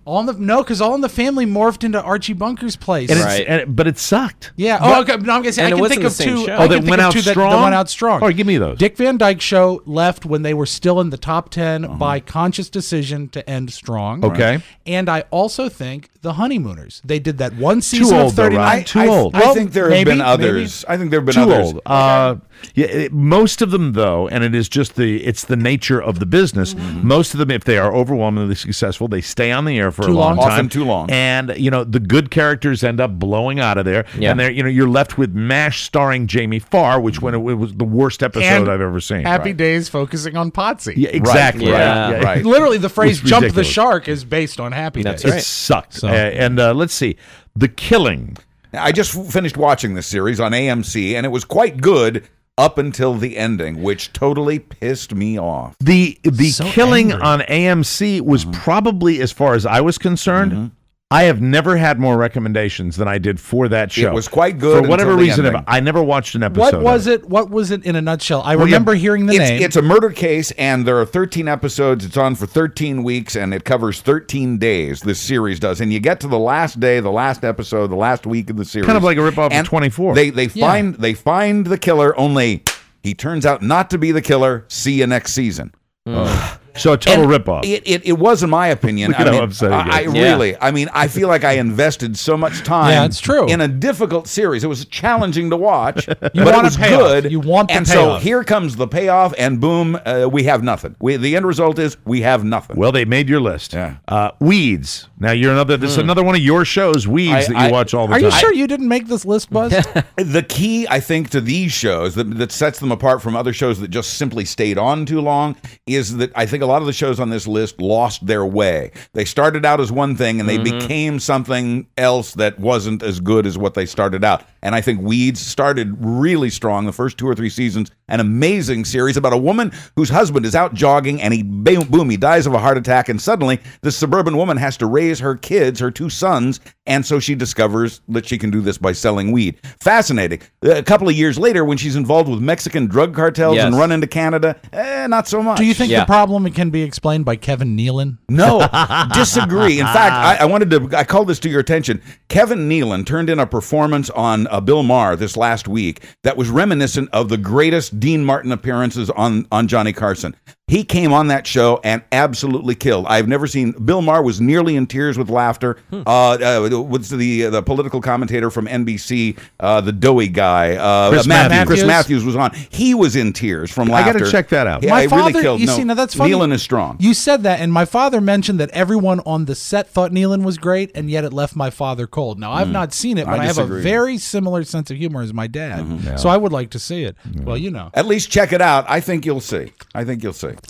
All in the no, because All in the Family morphed into Archie Bunker's place. And it's, Right. and, but it sucked. Yeah. Oh, okay. No, I'm gonna say And I it can wasn't think the of same two. show. I Oh, can that think went of out two that, strong? that went out strong. All right, give me those. Dick Van Dyke Show left when they were still in the top ten Uh-huh. by conscious decision to end strong. Okay. And I also think the Honeymooners. They did that one season old, of though, thirty-nine. Rob. Too I, old. I Well, think there have maybe, been others. I think there have been Too others. old. Uh, yeah, it- most of them, though, and it is just the it's the nature of the business. Mm-hmm. Most of them, if they are overwhelmingly successful, they stay on the air for Too a long, long. time, Often too long. And you know the good characters end up blowing out of there, Yeah. and they're you know you're left with MASH starring Jamie Farr, which when it, it was the worst episode And I've ever seen. Happy Days focusing on Potsy. Yeah, exactly. Right. Right. Yeah. Yeah. Right. Literally, the phrase It's "jump the ridiculous. shark" is based on Happy That's Days. It right. sucked. So- Uh, and uh, let's see, The Killing. I just f- finished watching this series on A M C, and it was quite good up until the ending, which totally pissed me off. The the So Killing angry. on A M C was probably, as far as I was concerned, I have never had more recommendations than I did for that show. was quite good For whatever until the reason, ending. I never watched an episode. What was of it? What was it in a nutshell? I Well, remember yeah, hearing the It's, name. it's a murder case, and there are thirteen episodes. It's on for thirteen weeks, and it covers thirteen days, this series does. And you get to the last day, the last episode, the last week of the series. Kind of like a ripoff of and twenty-four. They, they, find, they find the killer, only he turns out not to be the killer. See you next season. So a total And ripoff. It, it, it was, in my opinion. Look at I how mean, upset he I, I gets. Yeah. really, I mean, I feel like I invested so much time. Yeah, it's true. In a difficult series, it was challenging to watch, You but it want a was payoff. good. You want the and so payoff. here comes the payoff, and boom, uh, we have nothing. We, the end result is we have nothing. Well, they made your list. Yeah. Uh, Weeds. Now you're another. This is another one of your shows, Weeds, I- that you I- watch all the Are time. you sure you didn't make this list, Buzz? The key, I think, to these shows that, that sets them apart from other shows that just simply stayed on too long is that I think a lot of the shows on this list lost their way. They started out as one thing and they became something else that wasn't as good as what they started out. And I think Weeds started really strong the first two or three seasons. An amazing series about a woman whose husband is out jogging and he boom, boom, he dies of a heart attack. And suddenly this suburban woman has to raise her kids, her two sons. And so she discovers that she can do this by selling weed. Fascinating. A couple of years later, when she's involved with Mexican drug cartels Yes. and run into Canada, eh, not so much. Do you think Yeah. the problem can be explained by Kevin Nealon? No, disagree. In fact, I, I wanted to. I called this to your attention. Kevin Nealon turned in a performance on uh, Bill Maher this last week that was reminiscent of the greatest Dean Martin appearances on on Johnny Carson. He came on that show and absolutely killed. I've never seen. Bill Maher was nearly in tears with laughter. Uh, uh, what's the the political commentator from N B C, uh, the doughy guy, uh, Chris Matthews. Matthews. Chris Matthews was on. He was in tears from I laughter. gotta check that out. Yeah, My it father, really killed. you no, see, now that's funny. Nealon is strong. You said that, and my father mentioned that everyone on the set thought Nealon was great, and yet it left my father cold. Now, I've not seen it, I but I, have a disagree. very similar sense of humor as my dad. So I would like to see it. Well, you know. At least check it out. I think you'll see. I think you'll see.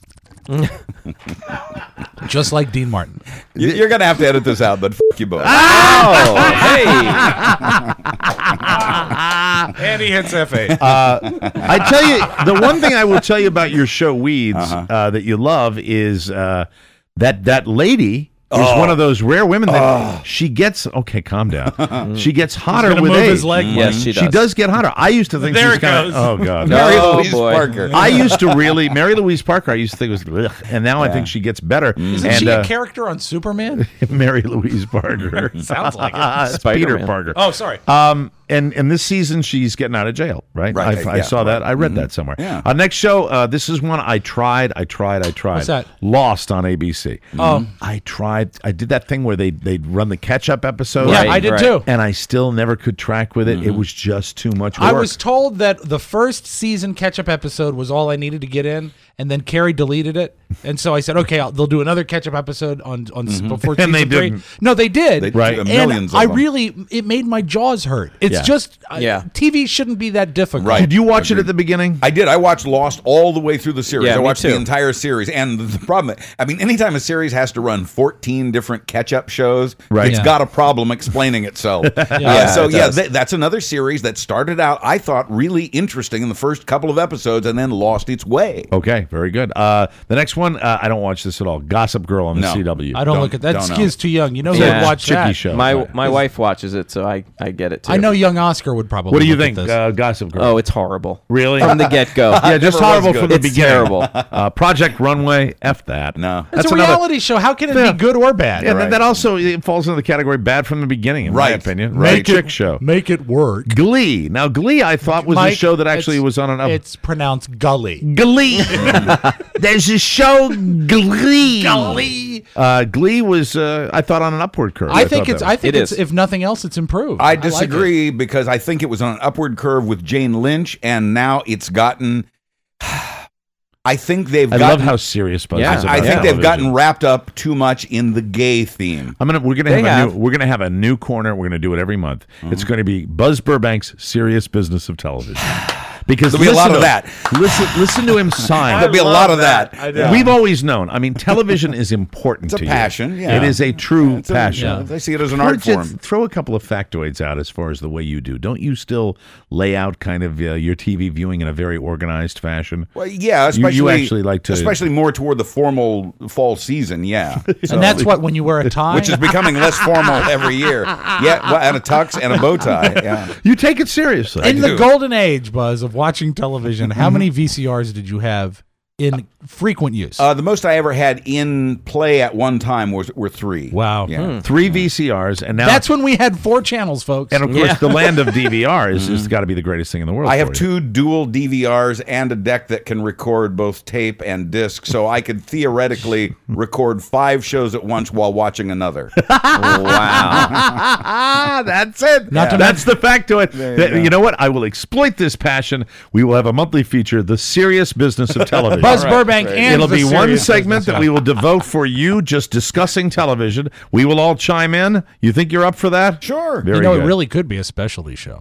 Just like Dean Martin. You- You're going to have to edit this out, but f- you both. Oh, hey. And he hits F A. I tell you, the one thing I will tell you about your show Weeds Uh-huh. uh, that you love is uh, that that lady is Oh. one of those rare women that she gets. Okay, calm down. She gets hotter gonna with move age. his leg Yes, she She does. does get hotter. I used to think There she was it kind of. goes. Oh God. Mary Oh, Louise boy. Parker. I used to really Mary Louise Parker. I used to think was, ugh, and now I think she gets better. Isn't and she uh, a character on Superman? Mary Louise Parker Sounds like it. It's Peter Spider-Man. Parker. Oh, sorry. Um, and and this season she's getting out of jail, right? Right, I, I yeah, saw that. right. I read that somewhere. Yeah. Uh, next show. Uh, this is one I tried. I tried. I tried. What's that? Lost on A B C. Oh. I tried. I did that thing where they they'd run the catch up episode. Yeah, Right, I did right. too. And I still never could track with it. It was just too much work. I was told that the first season catch-up episode was all I needed to get in, and then Carrie deleted it, and so I said, "Okay, I'll, they'll do another catch-up episode on on s before And season they three." didn't. No, they did. They- Right. uh, And millions of I them. really, it made my jaws hurt. It's Yeah. just, uh, Yeah. T V shouldn't be that difficult. Right. Did you watch it at the beginning? I did. I watched Lost all the way through the series. Yeah, I me watched too. the entire series. And the problem, I mean, anytime a series has to run fourteen different catch-up shows, Right. it's Yeah. got a problem explaining itself. Uh, Yeah, so, it yeah, does. th- that's another series that started out, I thought, really interesting in the first couple of episodes and then lost its way. Okay. very good. Uh, the next one, uh, I don't watch this at all. Gossip Girl on the No. C W. I don't, Don't- look at that. don't Ski's know. too young. You know who Yeah. would watch Chicky that? show. My Right. my wife watches it, so I, I get it too. I know young Oscar would probably. What do you look at think, this. uh, Gossip Girl? Oh, it's horrible. Really? From the get go. Yeah, just Never was horrible good. from the It's beginning. terrible. Uh, Project Runway, F that. No. It's a another- reality show. How can it Yeah. be good or bad? Yeah, that- Right. that also it falls into the category bad from the beginning, in my Right. opinion. Right. Right. Chick show. Make it work. Glee. Now, Glee, I thought was a Mike, show that actually it's- was on an up. It's pronounced Gully. Glee. There's a show, Glee. Gully. Uh, Glee was, uh, I thought, on an upward curve. I think thought it's. that I was- think It it's. is. If nothing else, it's improved. I like it. disagree because I think it was on an upward curve with Jane Lynch, and now it's gotten. I think they've. I gotten, love how serious Buzz Yeah, is I about think they've television. gotten wrapped up too much in the gay theme. I'm gonna. We're gonna They have, a have. new. We're gonna have a new corner. We're gonna do it every month. It's going to be Buzz Burbank's Serious Business of Television. Because There'll be a lot listen of to- that. Listen, listen to him sign. There'll be a lot of that. I know. We've always known. I mean, television is important It's a to you. passion, yeah. It is a true It's a- passion. yeah, I see it as an Throw art just- form. Throw a couple of factoids out as far as the way you do. Don't you still lay out kind of uh, your T V viewing in a very organized fashion? Well, yeah, You- especially you actually like to- especially more toward the formal fall season. Yeah, And that's what when you wear a tie. which is becoming less formal every year. Yeah, well, and a tux and a bow tie. Yeah. You take it seriously. in the do. golden age, Buzz, of watching television. How many V C Rs did you have in frequent use? Uh, the most I ever had in play at one time was were three. Wow. Yeah. Three V C Rs, and now That's when we had four channels, folks. and of course Yeah. the land of D V R is just got to be the greatest thing in the world. I have for you. two dual D V Rs and a deck that can record both tape and disc, so I could theoretically record five shows at once while watching another. Wow. Ah, that's it. Not to that's the fact to it. you That- go. you know what? I will exploit this passion. We will have a monthly feature, The Serious Business of Television. Buzz Burbank and It'll the be one serious segment business, that yeah. we will devote for you just discussing television. We will all chime in. You think you're up for that? Sure. Very you know, good. it really could be a specialty show.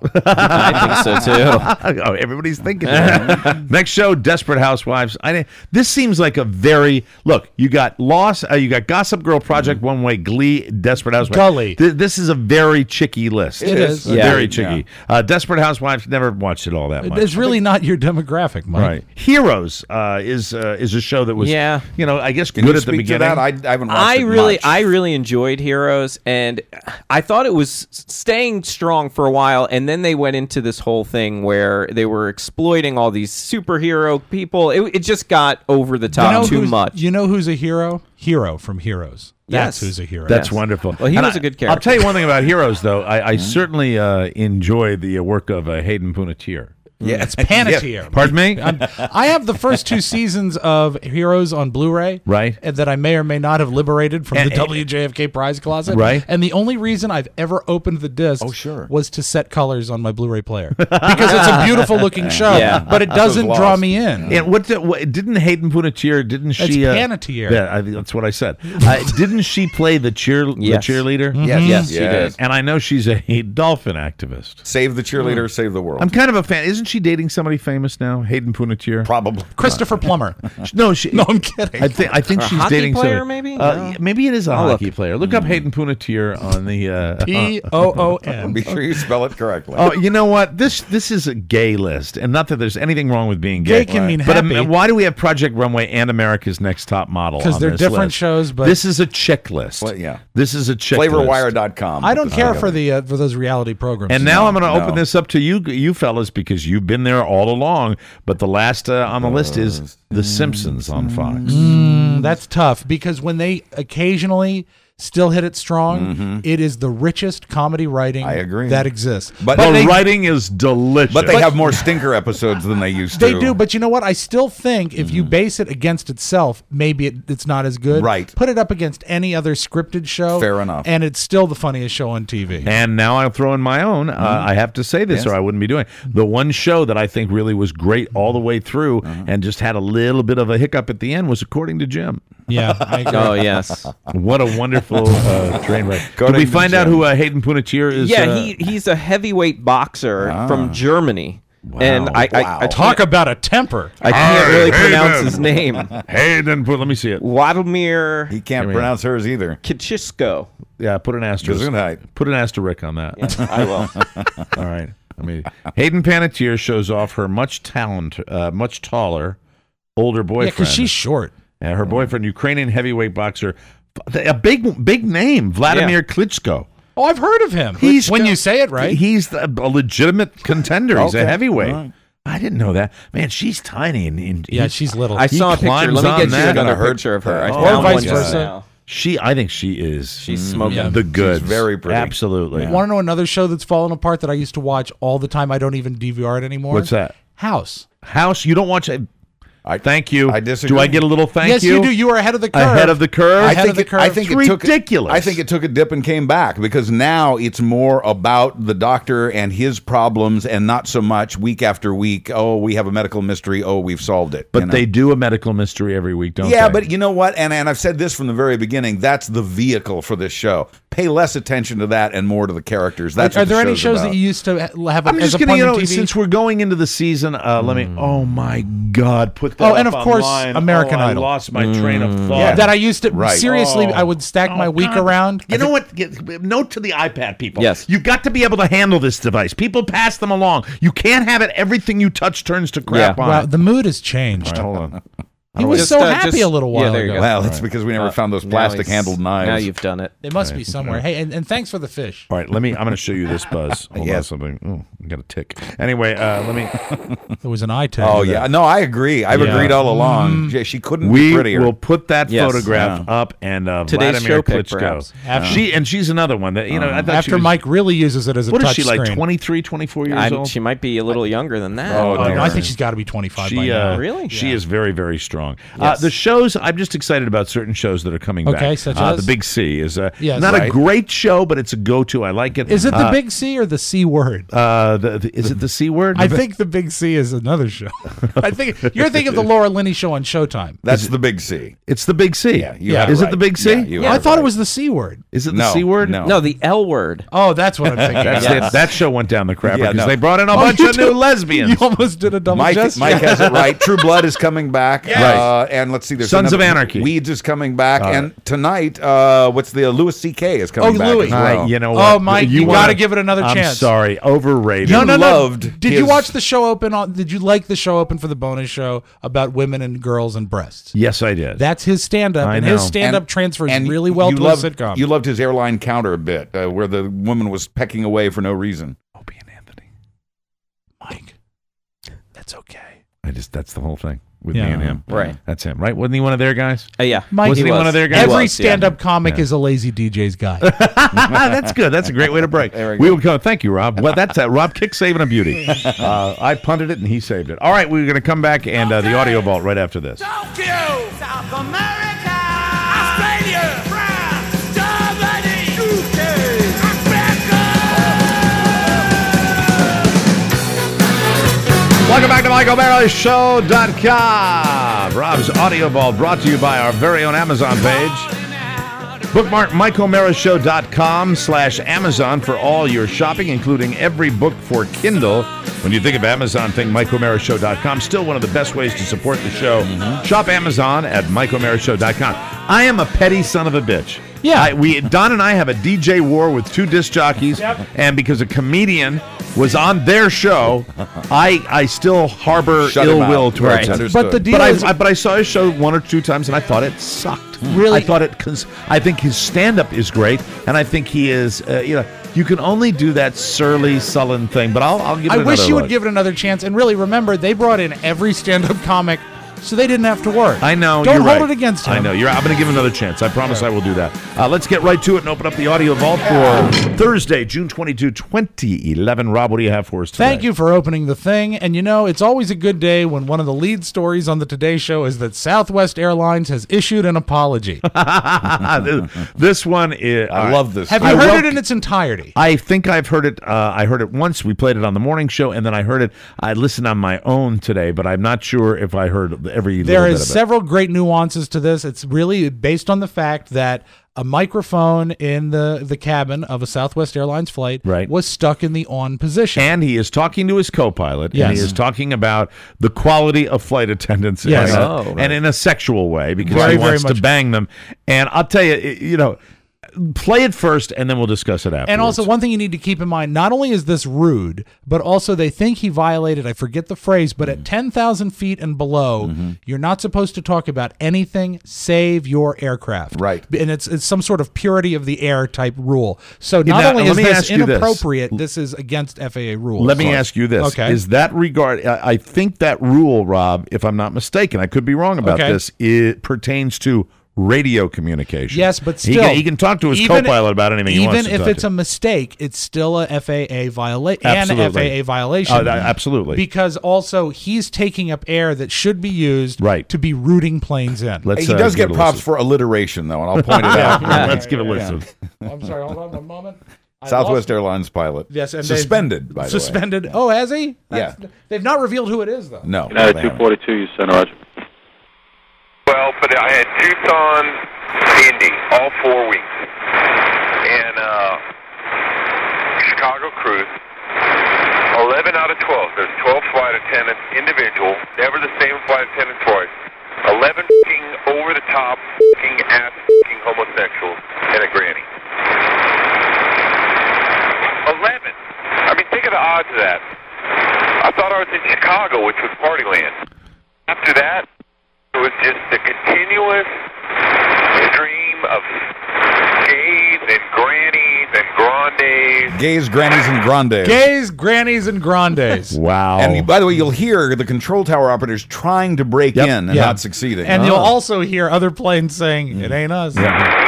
I think so too. Oh, everybody's thinking that. Next show, Desperate Housewives. I this seems like a very look. You got Lost. Uh, you got Gossip Girl, Project One Way, Glee, Desperate Housewives. Gully. Th- this is a very chicky list. It is. Uh, Yeah. very chicky. Uh, Desperate Housewives. Never watched it all that much. It's really not your demographic, Mike. Right. Heroes uh, is uh, is a show that was Yeah. you know I guess Can good you at the speak to beginning. that? I, I haven't watched I it really, much. I really enjoyed Heroes, and I thought it was staying strong for a while, and then they went into this whole thing where they were exploiting all these superhero people. It, it just got over the top You know too who's- much. You know who's a hero? Hero from Heroes. That's Yes. who's a hero. That's Yes. wonderful. Well, he And was I- a good I'll character. tell you one thing about Heroes, though. I, I certainly uh, enjoy the uh, work of uh, Hayden Panettiere. Yeah. It's Panettiere. Pardon me? I'm- I have the first two seasons of Heroes on Blu-ray, Right. and that I may or may not have liberated from And- the W J F K prize closet, Right. And the only reason I've ever opened the disc, Oh, sure. was to set colors on my Blu-ray player because it's a beautiful looking show, Yeah. but it doesn't Those draw laws. me in. And what, the, what didn't Hayden Panettiere? Didn't she? It's uh, Panettiere. Yeah, I, that's what I said. Uh, didn't she play the cheer Yes. the cheerleader? Yes, Yes, she yes. did. And I know she's a dolphin activist. Save the cheerleader, save the world. I'm kind of a fan. Isn't she dating somebody famous now? Hayden Panettiere? Probably. Christopher Plummer. No, she. No, I'm kidding. I think I think A she's hockey dating player, somebody. maybe? Uh, No. Maybe it is a I'll hockey look. player. Look up Hayden Panettiere on the. Uh, P O O N. Be sure you spell it correctly. Oh, you know what? This this is a gay list, and not that there's anything wrong with being gay. Gay can mean but um, happy. why do we have Project Runway and America's Next Top Model? Because on they're this different list? shows, but this is a chick list. Well, yeah. This is a chick list. Flavorwire dot com. I don't care for the uh, for those reality programs. And now I'm going to No. open this up to you, you fellas, because you've been there all along. But the last uh, on the list is The Simpsons on Fox. Mm, that's tough because when they occasionally still hit it strong, it is the richest comedy writing I agree. that exists. But the they- writing is delicious. But they have more stinker episodes than they used They to. do, but you know what? I still think if you base it against itself, maybe it, it's not as good. Right. Put it up against any other scripted show. Fair enough. And it's still the funniest show on T V. And now I'll throw in my own. Uh, I have to say this, Yes. or I wouldn't be doing it. The one show that I think really was great all the way through, and just had a little bit of a hiccup at the end, was According to Jim. Yeah, I agree. Oh yes. What a wonderful uh, train wreck! Did According we to find out Jim. who uh, Hayden Panettiere is? Yeah, uh, he he's a heavyweight boxer Ah. from Germany, and I I, Wow. I Talk can't, about a temper. I can't really Hey, pronounce Hayden. his name. Hayden. Put, let me see it. Vladimir He can't Here we pronounce hers either. Kitschko. Yeah, put an asterisk. Gesundheit. Put an asterisk on that. I will. All right. I mean, Hayden Panettiere shows off her much talent, uh, much taller, older boyfriend. Yeah, because she's short. Yeah, her boyfriend, Ukrainian heavyweight boxer, a big big name, Vladimir yeah. Klitschko. Oh, I've heard of him. He's when got, you say it right. He's the, a legitimate contender. He's okay. a heavyweight. Right. I didn't know that. Man, she's tiny. And, and yeah, she's little. I saw a picture. Let me get you another hurt. picture of her. I or found vice one versa. now. She, I think she is. She's smoking yeah. the goods. She's very pretty. Absolutely. Yeah. Want to know another show that's fallen apart that I used to watch all the time? I don't even D V R it anymore. What's that? House. House. You don't watch it. I, thank you. I disagree. Do I get a little thank yes, you? Yes, you do. You are ahead of the curve. Ahead of the curve. I Ahead think of the it, curve. I think it's it took ridiculous. I think it took a dip and came back because now it's more about the doctor and his problems and not so much week after week. Oh, we have a medical mystery. Oh, we've solved it. But you know? they do a medical mystery every week, don't yeah, they? but you know what? And and I've said this from the very beginning. That's the vehicle for this show. Pay less attention to that and more to the characters. That's are, what are there the any show's shows about. that you used to have I'm as just a going to, you know, T V? since we're going into the season, uh, let me, oh my God, put that Oh, and up of course, online. American oh, Idol. I lost my train of thought. Yeah. that I used to Right. seriously. Oh. I would stack my Oh, week God. around. You know what? Get, note to the iPad people. Yes. You got to be able to handle this device. People pass them along. You can't have it. Everything you touch turns to crap Yeah. on Wow, it. the mood has changed. All right, hold on. He was Just, so uh, happy just- a little yeah, while there you ago. go. Well, it's because we never Uh, found those now plastic he's- handled knives. Now you've done it. It must be somewhere. Hey, and, and thanks for the fish. All right, let me. I'm going to show you this, Buzz. Hold on, Yes. something. Oh, I got a tick. Anyway, uh, let me. There was an eye tag. Oh yeah, no, I agree. I've Yeah. agreed all along. Yeah, She couldn't We be prettier. will put that Yes. photograph Yeah. up, and uh, Today's Vladimir show pick, Klitschko. perhaps. After- She and she's another one that you know. I thought she After was- Mike really uses it as a what is touch she like? screen. twenty-three, twenty-four years I'm, old. she might be a little younger than that. Oh, Oh, dear. no, I think she's got to be twenty-five by She, now. uh, Really? She Yeah. is very, very strong. Uh, Yes. the shows, I'm just excited about certain shows that are coming back. Okay, such uh, as? The Big C is uh, Yes. not a Right. great show, but it's a go-to. I like it. Is it the Uh, Big C or the C word? Uh, the, the, is it the C word? I think the Big C is another show. I think you're thinking of the Laura Linney show on Showtime. That's the big C. it's the Big C. Yeah, you Yeah. have Is right. it the Big C? Yeah, you I have thought right. it was the C word. Is it the No, C word? no. No, the L word. Oh, that's what I'm thinking. That's Yes. it. That show went down the crapper Yeah, because no. they brought in a Oh, bunch you of did- new lesbians. You almost did a double Mike, gesture. Mike has it right. True Blood is coming back. Yes. Uh, and let's see. There's Sons of another- Anarchy. Weeds is coming back. All and tonight, uh, what's the Louis C K is coming Oh, back Louis. as well. Uh, you know Oh, what? Mike, you wanna- gotta give it another I'm chance. sorry, overrated. no, no, no. loved Did you his- watch the show open on? Did you like the show open for the bonus show about women and girls and breasts? Yes, I did. That's his stand-up, I and his know. stand-up And- transfers and really well you to loved, a sitcom. You loved his airline counter bit uh, where the woman was pecking away for no reason. Opie and Anthony. Mike, that's okay. I just that's the whole thing with Yeah. me and him. Right. That's him, right? Wasn't he one of their guys? Uh, yeah. Mike, Wasn't he was. one of their guys? Every was, yeah. stand-up comic Yeah. is a lazy D J's guy. That's good. That's a great way to break. There we we go. will come. Thank you, Rob. Well, that's that. Rob kick saving a beauty. Uh, I punted it and he saved it. All right, we're going to come back and uh, the audio vault right after this. Tokyo, South America, Australia, France, Germany, U K, Africa. Welcome back to Mike O'Mara Show dot com. Rob's audio vault brought to you by our very own Amazon page. Bookmark Mike O'Mara Show dot com slash Amazon for all your shopping, including every book for Kindle. When you think of Amazon, think Mike O'Mara Show dot com. Still one of the best ways to support the show. Shop Amazon at Mike O'Mara Show dot com. I am a petty son of a bitch. Yeah. I, we Don and I have a D J war with two disc jockeys, and because a comedian was on their show, I I still harbor Shut ill him will out. towards Right. him. Understood. But the deal But I, is, I but I saw his show one or two times, and I thought it sucked. Really? I thought it because I think his stand-up is great, and I think he is. Uh, you know, you can only do that surly, sullen thing. But I'll I'll give it I another wish you look. would give it another chance. And really, remember, they brought in every stand-up comic, so they didn't have to work. I know. Don't you're hold right. it against him. I know. You're. I'm going to give him another chance. I promise I will do that. Uh, let's get right to it and open up the audio vault for Thursday, June twenty-second, twenty eleven. Rob, what do you have for us today? Thank you for opening the thing. And you know, it's always a good day when one of the lead stories on the Today Show is that Southwest Airlines has issued an apology. This one is. I love this. Have you I heard wel- it in its entirety? I think I've heard it. Uh, I heard it once. We played it on the morning show, and then I heard it. I listened on my own today, but I'm not sure if I heard every. There little is bit of it. several great nuances to this. It's really based on the fact that a microphone in the, the cabin of a Southwest Airlines flight Right. was stuck in the on position. And he is talking to his co-pilot, and Yes. he is talking about the quality of flight attendants, Yes. and, Oh, right. and in a sexual way because Very, he very wants to much. bang them. And I'll tell you, it- you know, play it first, and then we'll discuss it afterwards. And also, one thing you need to keep in mind, not only is this rude, but also they think he violated, I forget the phrase, but at ten thousand feet and below, mm-hmm. you're not supposed to talk about anything save your aircraft. Right. And it's, it's some sort of purity of the air type rule. So not now, only is this inappropriate, this. this is against F A A rules. Let me ask you this. Okay. Is that regard, I, I think that rule, Rob, if I'm not mistaken, I could be wrong about okay. this, it pertains to radio communication. Yes, but still, he can, he can talk to his co-pilot about anything he wants to Even if talk it's to. a mistake, it's still a F A A violation. An Absolutely. F A A violation. Oh, that- absolutely. Because also he's taking up air that should be used right. to be routing planes in. Let's, he uh, does get props listen. for alliteration, though, and I'll point it out. yeah, let's give it a listen. Yeah. I'm sorry, hold on one moment. I Southwest lost... Airlines pilot. Yes, and suspended, by the way. Suspended. Oh, has he? That's... Yeah. They've not revealed who it is, though. No. United two forty-two, you sent Roger. Well, but I had Tucson, Indy, all four weeks. And uh, Chicago cruise, eleven out of twelve. There's twelve flight attendants, individual, never the same flight attendant twice. eleven f***ing over-the-top f***ing ass f***ing homosexuals and a granny. eleven. I mean, think of the odds of that. I thought I was in Chicago, which was Partyland. After that, it was just a continuous stream of gays and grannies and grandes. Gays, grannies, and grandes. Gays, grannies, and grandes. Wow. And by the way, you'll hear the control tower operators trying to break Yep. in and Yeah. not succeeding. And Oh. you'll also hear other planes saying, it ain't us. Well,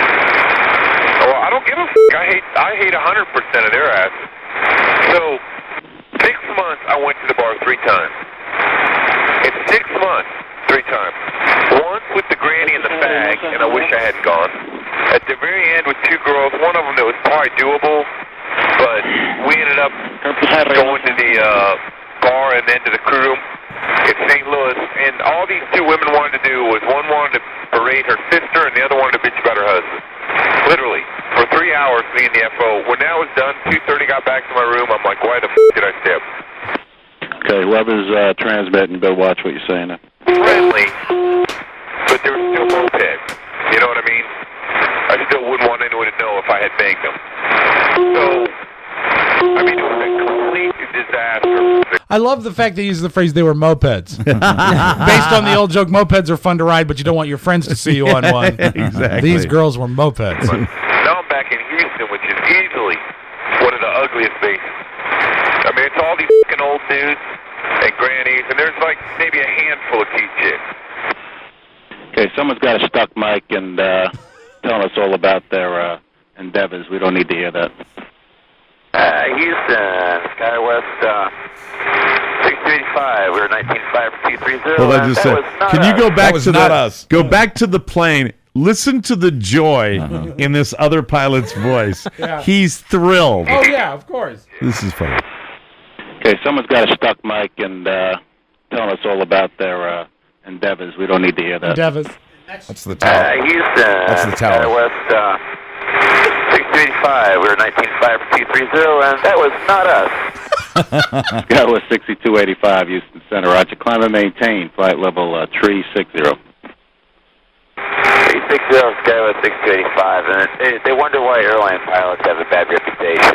I don't give a f***. I hate, I hate one hundred percent of their asses. So, six months I went to the bar three times. In six months, three times. Once with the granny in the bag, and I wish I hadn't gone. At the very end with two girls, one of them that was probably doable, but we ended up going to the uh, bar and then to the crew room in Saint Louis, and all these two women wanted to do was one wanted to berate her sister and the other wanted to bitch about her husband. Literally. For three hours, me and the F O. When that was done, two thirty got back to my room, I'm like, why the f*** did I stay up? Okay, whoever's uh, transmitting, better watch what you're saying. Friendly, but they were still mopeds. You know what I mean? I still wouldn't want anyone to know if I had banged them. So, I mean, it was a complete disaster. I love the fact they use the phrase they were mopeds. Based on the old joke, mopeds are fun to ride, but you don't want your friends to see you on one. Exactly. These girls were mopeds. Now I'm back in Houston, which is easily one of the ugliest bases. I mean, it's all these fucking old dudes and grannies, and there's like maybe a handful of cute chicks. Okay, someone's got a stuck mic and uh, telling us all about their uh, endeavors. We don't need to hear that. Uh, Houston, SkyWest, uh, six two eight five. We were nineteen five for two three zero. Well, I just said, can you go back was to not the, us. Go back to the plane. Listen to the joy uh-huh. in this other pilot's voice. Yeah. He's thrilled. Oh, yeah, of course. This is funny. Okay, someone's got a stuck mic and uh, telling us all about their uh, endeavors. We don't need to hear that. Endeavors. That's the tower. Uh, Houston, That's the tower. SkyWest, uh, six two eight five. We were nineteen five for two three zero, and that was not us. SkyWest sixty-two eighty-five, Houston Center. Roger, climb and maintain. Flight level uh, three six zero. three six zero, SkyWest six two eight five, and they, they wonder why airline pilots have a bad reputation.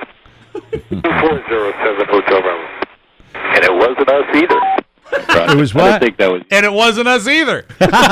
four zero seven Hotel Bravo. And it wasn't us either. It was I what? don't think that was. And it wasn't us either.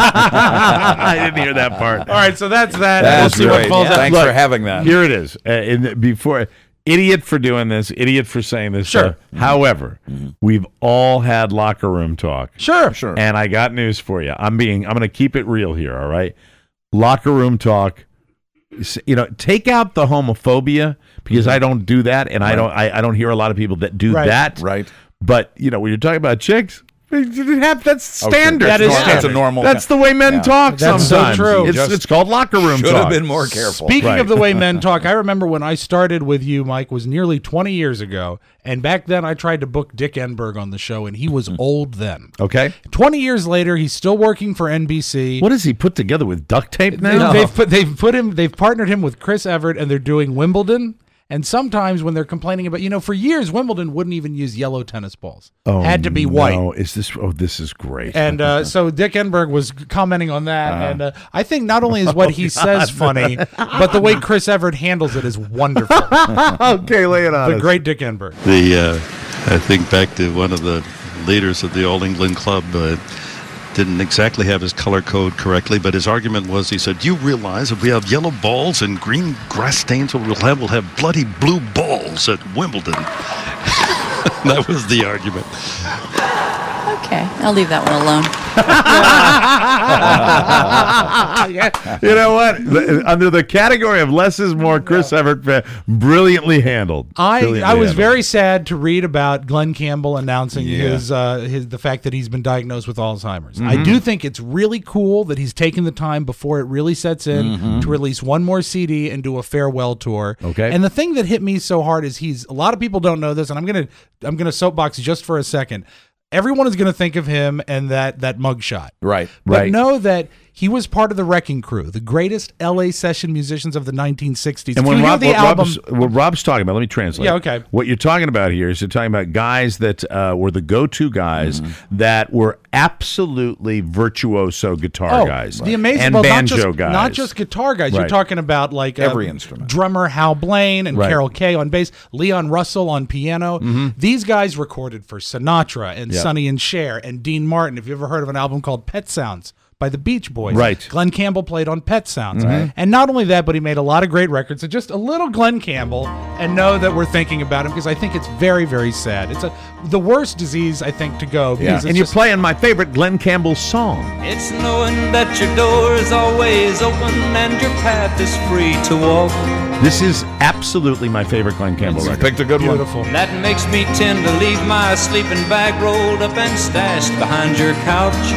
I didn't hear that part. All right, so that's that. That's we'll see great. what falls Yeah. out. Thanks Look, for having that. Here it is. Uh, in, before, idiot for doing this, idiot for saying this. Sure. stuff. However, mm-hmm. we've all had locker room talk. Sure. Sure. And I got news for you. I'm being. I'm going to keep it real here. All right. Locker room talk. You know, take out the homophobia because I don't do that, and Right. I don't. I, I don't hear a lot of people that do Right. that. Right. But you know, when you're talking about chicks. That's standard. That is That's standard. a normal. That's the way men Yeah. talk That's so sometimes. true. It's, Just it's called locker room Should talk. have been more careful. Speaking Right. of the way men talk, I remember when I started with you, Mike, was nearly twenty years ago. And back then I tried to book Dick Enberg on the show, and he was old then. Okay. twenty years later, he's still working for N B C. What is he put together with duct tape They, now? They've put they've put him they've partnered him with Chris Everett, and they're doing Wimbledon. And sometimes when they're complaining about, you know, for years Wimbledon wouldn't even use yellow tennis balls. Oh, had to be white. No, is this? Oh, this is great. And uh, so Dick Enberg was commenting on that, Uh-huh. and uh, I think not only is what Oh, he God. says funny, but the way Chris Everett handles it is wonderful. Okay, lay it on The us. great Dick Enberg. The uh, I think back to one of the leaders of the All England Club. Uh, didn't exactly have his color code correctly, but his argument was, he said, "You realize if we have yellow balls and green grass stains, what we'll have, we'll have bloody blue balls at Wimbledon." That was the argument. Okay, I'll leave that one alone. You know what? The- Under the category of less is more, Chris Everett, uh, brilliantly handled. I, Brilliantly I was handled. very sad to read about Glenn Campbell announcing Yeah. his uh, his the fact that he's been diagnosed with Alzheimer's. I Mhm. do think it's really cool that he's taken the time before it really sets in Mhm. to release one more C D and do a farewell tour. Okay. And the thing that hit me so hard is he's a lot of people don't know this, and I'm gonna I'm gonna soapbox just for a second. Everyone is going to think of him and that that mugshot. Right. But Right. know that he was part of the Wrecking Crew, the greatest L A session musicians of the nineteen sixties. And If when you hear Rob, the what, album, Rob's, what Rob's talking about, let me translate. Yeah, okay. What you're talking about here is you're talking about guys that uh, were the go-to guys Mm-hmm. that were absolutely virtuoso guitar oh, guys, the amazing, and well, banjo not just, guys, not just guitar guys. You're Right. talking about like Every uh, instrument. drummer Hal Blaine and Right. Carol Kay on bass, Leon Russell on piano. Mhm. These guys recorded for Sinatra and Yeah. Sonny and Cher and Dean Martin. Have you ever heard of an album called Pet Sounds by the Beach Boys? Right. Glenn Campbell played on Pet Sounds. Mhm. And not only that, but he made a lot of great records. So just a little Glenn Campbell, and know that we're thinking about him because I think it's very, very sad. It's a the worst disease, I think, to go. Because Yeah. it's And you're just- playing my favorite Glenn Campbell song. It's knowing that your door is always open and your path is free to walk. This is absolutely my favorite Glenn Campbell record. Picked a good Beautiful. That makes me tend to leave my sleeping bag rolled up and stashed behind your couch.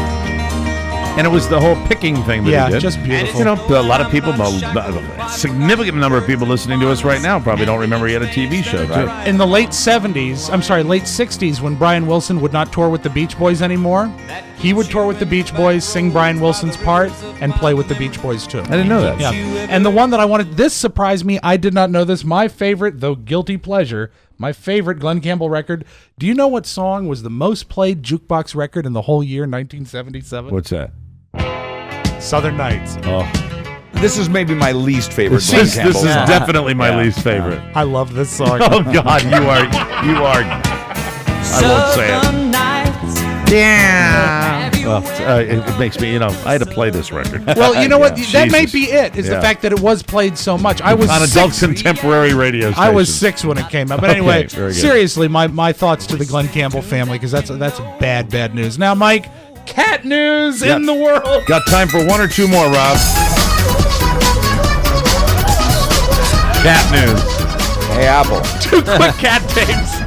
And it was the whole picking thing that Yeah, he did. just beautiful. You know, a lot of people, a significant number of people listening to us right now probably don't remember he had a T V show, too. In the late seventies, I'm sorry, late sixties, when Brian Wilson would not tour with the Beach Boys anymore, he would tour with the Beach Boys, sing Brian Wilson's part, and play with the Beach Boys too. I didn't know that. Yeah. And the one that I wanted, this surprised me. I did not know this. My favorite, though guilty pleasure, my favorite Glenn Campbell record. Do you know what song was the most played jukebox record in the whole year, nineteen seventy-seven? What's that? Southern Nights. Oh. This is maybe my least favorite This Glenn is, Campbell this is song. definitely my Yeah. least favorite. I love this song. Oh, God, you are, you are, I won't say it. Yeah. Well, uh, it, it makes me, you know, I had to play this record. Well, you know what? Yeah. That may Jesus. be it, is Yeah. the fact that it was played so much. I was on adult six- contemporary radio station. I was six when it came out. But Okay, anyway, very good. seriously, my, my thoughts to the Glenn Campbell family, because that's that's bad, bad news. Now, Mike, cat news Yep. in the world. Got time for one or two more, Rob. Cat news. Hey, Apple. Two quick cat tapes.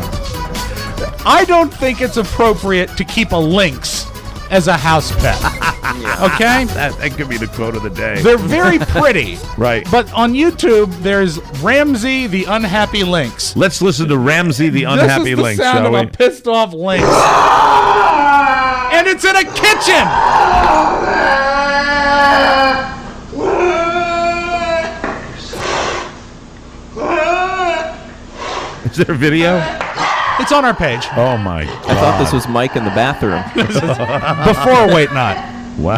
I don't think it's appropriate to keep a lynx as a house pet. Okay? That, that could be the quote of the day. They're very pretty. Right. But on YouTube, there's Ramsey the Unhappy Lynx. Let's listen to Ramsey the Unhappy This is the Lynx, sound shall of we? a pissed off lynx. And it's in a kitchen. Is there a video? It's on our page. Oh, my God. I thought this was Mike in the bathroom. Before Wait Not. Wow.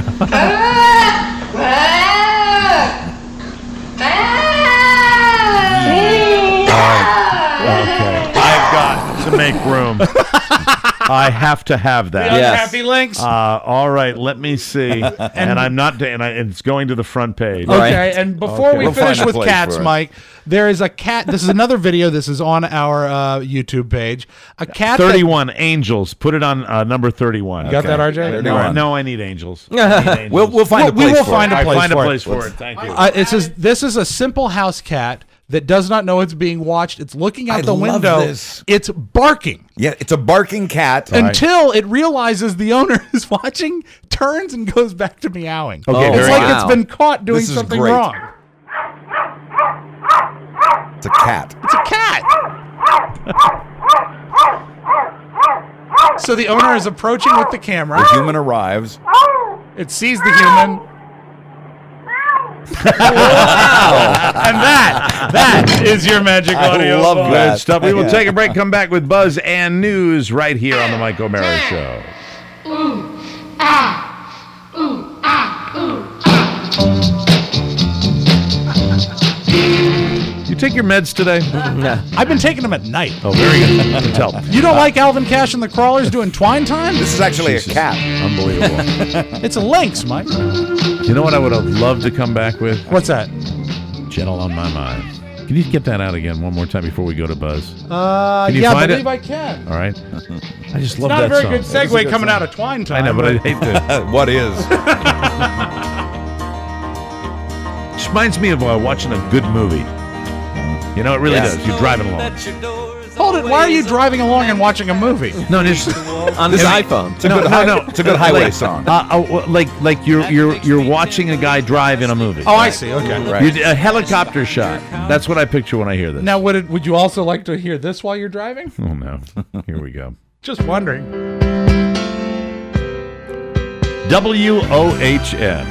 Okay. I've got to make room. I have to have that. The Unhappy Lynx. Uh, all right, let me see. and I'm not, and, I, and it's going to the front page. Okay, and before Okay. we We'll finish find a with place cats, for it. Mike, there is a cat. This is another video. This is on our uh, YouTube page. A cat. that- thirty-one angels. Put it on uh, number thirty-one. Got that, R J? No, I- no, I need angels. I need angels. We'll we'll find a we place will for find it. a I place find a for place it. for it. Thank you. Uh, it says this is a simple house cat that does not know it's being watched. It's looking out I the love window. this. It's barking. Yeah, it's a barking cat. Until it realizes the owner is watching, turns and goes back to meowing. Okay, it's very like good. it's been caught doing This is something great. wrong. It's a cat. It's a cat. So the owner is approaching with the camera. The human arrives. It sees the human. And that, that is your magic I audio. love book. that. Good stuff. We will Yeah. take a break, come back with Buzz and news right here on the Mike O'Mara Show. Ooh, ah, ooh, ah, ooh, You take your meds today? I've been taking them at night. Oh, very good. I can tell. You don't like Alvin Cash and the Crawlers doing Twine Time? This is actually Jesus. a cat. Unbelievable. It's a lynx, Mike. You know what I would have loved to come back with? What's that? Gentle on My Mind. Can you get that out again one more time before we go to Buzz? Uh, Can you yeah, I find believe it? I can. All right. I just It's love not that a very song. good It's a segue good coming song. out of Twine I Time. know, but I hate to. What is? Just reminds me of uh, watching a good movie. You know, it really Yes. does. You're driving along. Hold it. Why are you driving along and watching a movie? No, just on his iPhone. It's a no, good no, hi- no. It's a good highway like, song. Uh, uh, like, like you're you're you're watching a guy drive in a movie. Oh, I see. Okay. Right. You're, a helicopter shot. That's what I picture when I hear this. Now, would it, would you also like to hear this while you're driving? Oh no. Here we go. Just wondering. W O H N.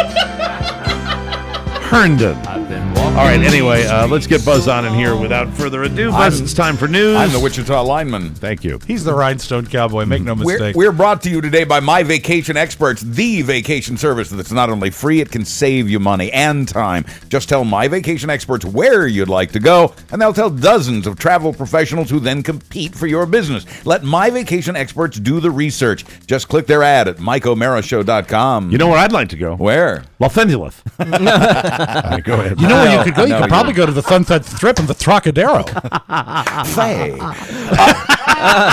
Herndon. All right, anyway, uh, let's get Buzz on in here without further ado. Buzz, I'm- it's time for news. I'm the Wichita lineman. Thank you. He's the Rhinestone Cowboy. Make no We're, mistake. we're brought to you today by My Vacation Experts, the vacation service that's not only free, it can save you money and time. Just tell My Vacation Experts where you'd like to go, and they'll tell dozens of travel professionals who then compete for your business. Let My Vacation Experts do the research. Just click their ad at mike o'mara show dot com. You know where I'd like to go? Where? Los Angeles. All right, go ahead. You know where you could go? You No, could you- probably go to the Sunset Strip and the Trocadero. Say. Uh,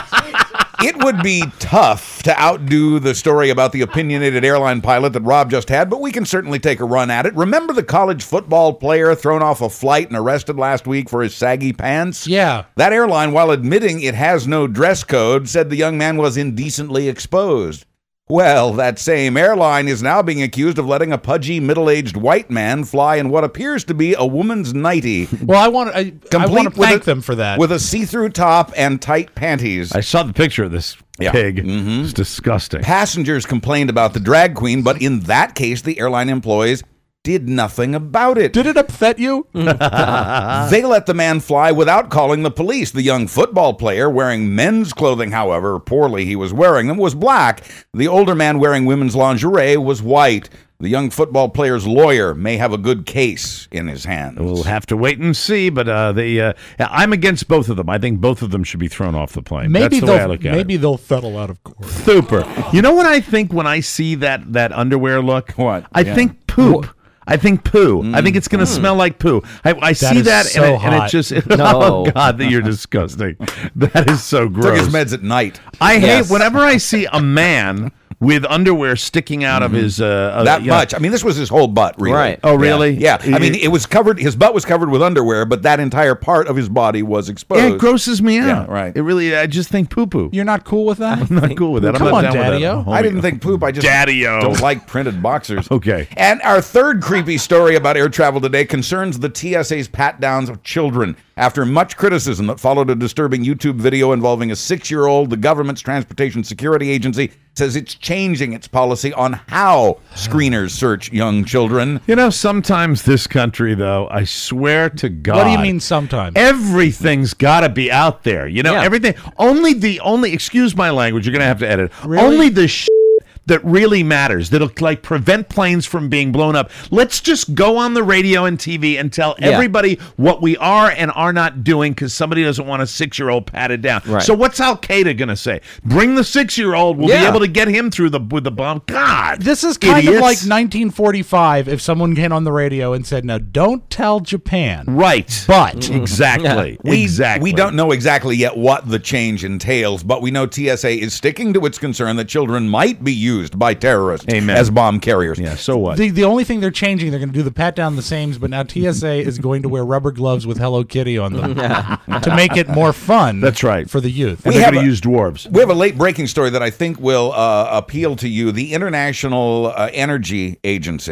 it would be tough to outdo the story about the opinionated airline pilot that Rob just had, but we can certainly take a run at it. Remember the college football player thrown off a flight and arrested last week for his saggy pants? Yeah. That airline, while admitting it has no dress code, said the young man was indecently exposed. Well, that same airline is now being accused of letting a pudgy, middle-aged white man fly in what appears to be a woman's nightie. Well, I want to I, I want to with thank a- them for that. With a see-through top and tight panties. I saw the picture of this Yeah. pig. Mhm. It's disgusting. Passengers complained about the drag queen, but in that case, the airline employees did nothing about it. Did it upset you? They let the man fly without calling the police. The young football player, wearing men's clothing, however poorly he was wearing them, was black. The older man wearing women's lingerie was white. The young football player's lawyer may have a good case in his hands. We'll have to wait and see, but uh, they, uh, I'm against both of them. I think both of them should be thrown off the plane. Maybe That's the way I they'll look at maybe it. they'll settle out of court. Super. You know what I think when I see that that underwear look? What? I Yeah. think poop. I think poo. I think it's going to smell like poo. I, I see is that, so and, it, and it hot. just No. oh god, that you're disgusting. That is so Took gross. his meds at night. I hate Yes. whenever I see a man with underwear sticking out of his uh, uh, That you know- much. I mean, this was his whole butt, really. Right. Oh, really? Yeah. I mean, it was covered. His butt was covered with underwear, but that entire part of his body was exposed. Yeah, it grosses me out. Yeah, right. It really. I just think poo poo. You're not cool with that? I'm not cool with that. I'm Come not on, down with that. Daddy-o. Oh, I my didn't God. think poop. I just Daddy-o. don't like printed boxers. Okay. And our third creepy story about air travel today concerns the T S A's pat downs of children. After much criticism that followed a disturbing YouTube video involving a six-year-old, the government's Transportation Security Agency says it's changing its policy on how screeners search young children. You know, sometimes this country, though, I swear to God. What do you mean sometimes? Everything's got to be out there. You know, Yeah. everything. Only the only. Excuse my language. You're gonna have to edit. Really? Only the shit that really matters. That'll like prevent planes from being blown up. Let's just go on the radio and T V and tell Yeah. everybody what we are and are not doing because somebody doesn't want a six-year-old patted down. Right. So what's Al Qaeda gonna say? Bring the six-year-old. We'll be Yeah. able to get him through the with the bomb. God, This is kind idiots. of like nineteen forty-five if someone came on the radio and said, now don't tell Japan. Right. But Exactly. We, exactly. we don't know exactly yet what the change entails, but we know T S A is sticking to its concern that children might be used by terrorists Amen. as bomb carriers. Yeah. So what? the, the only thing they're changing, they're going to do the pat down the sames, but now T S A is going to wear rubber gloves with Hello Kitty on them to make it more fun. That's right. For the youth. And We they're have going a- to use dwarves. We have a late breaking story that I think will uh, appeal to you. The International uh, Energy Agency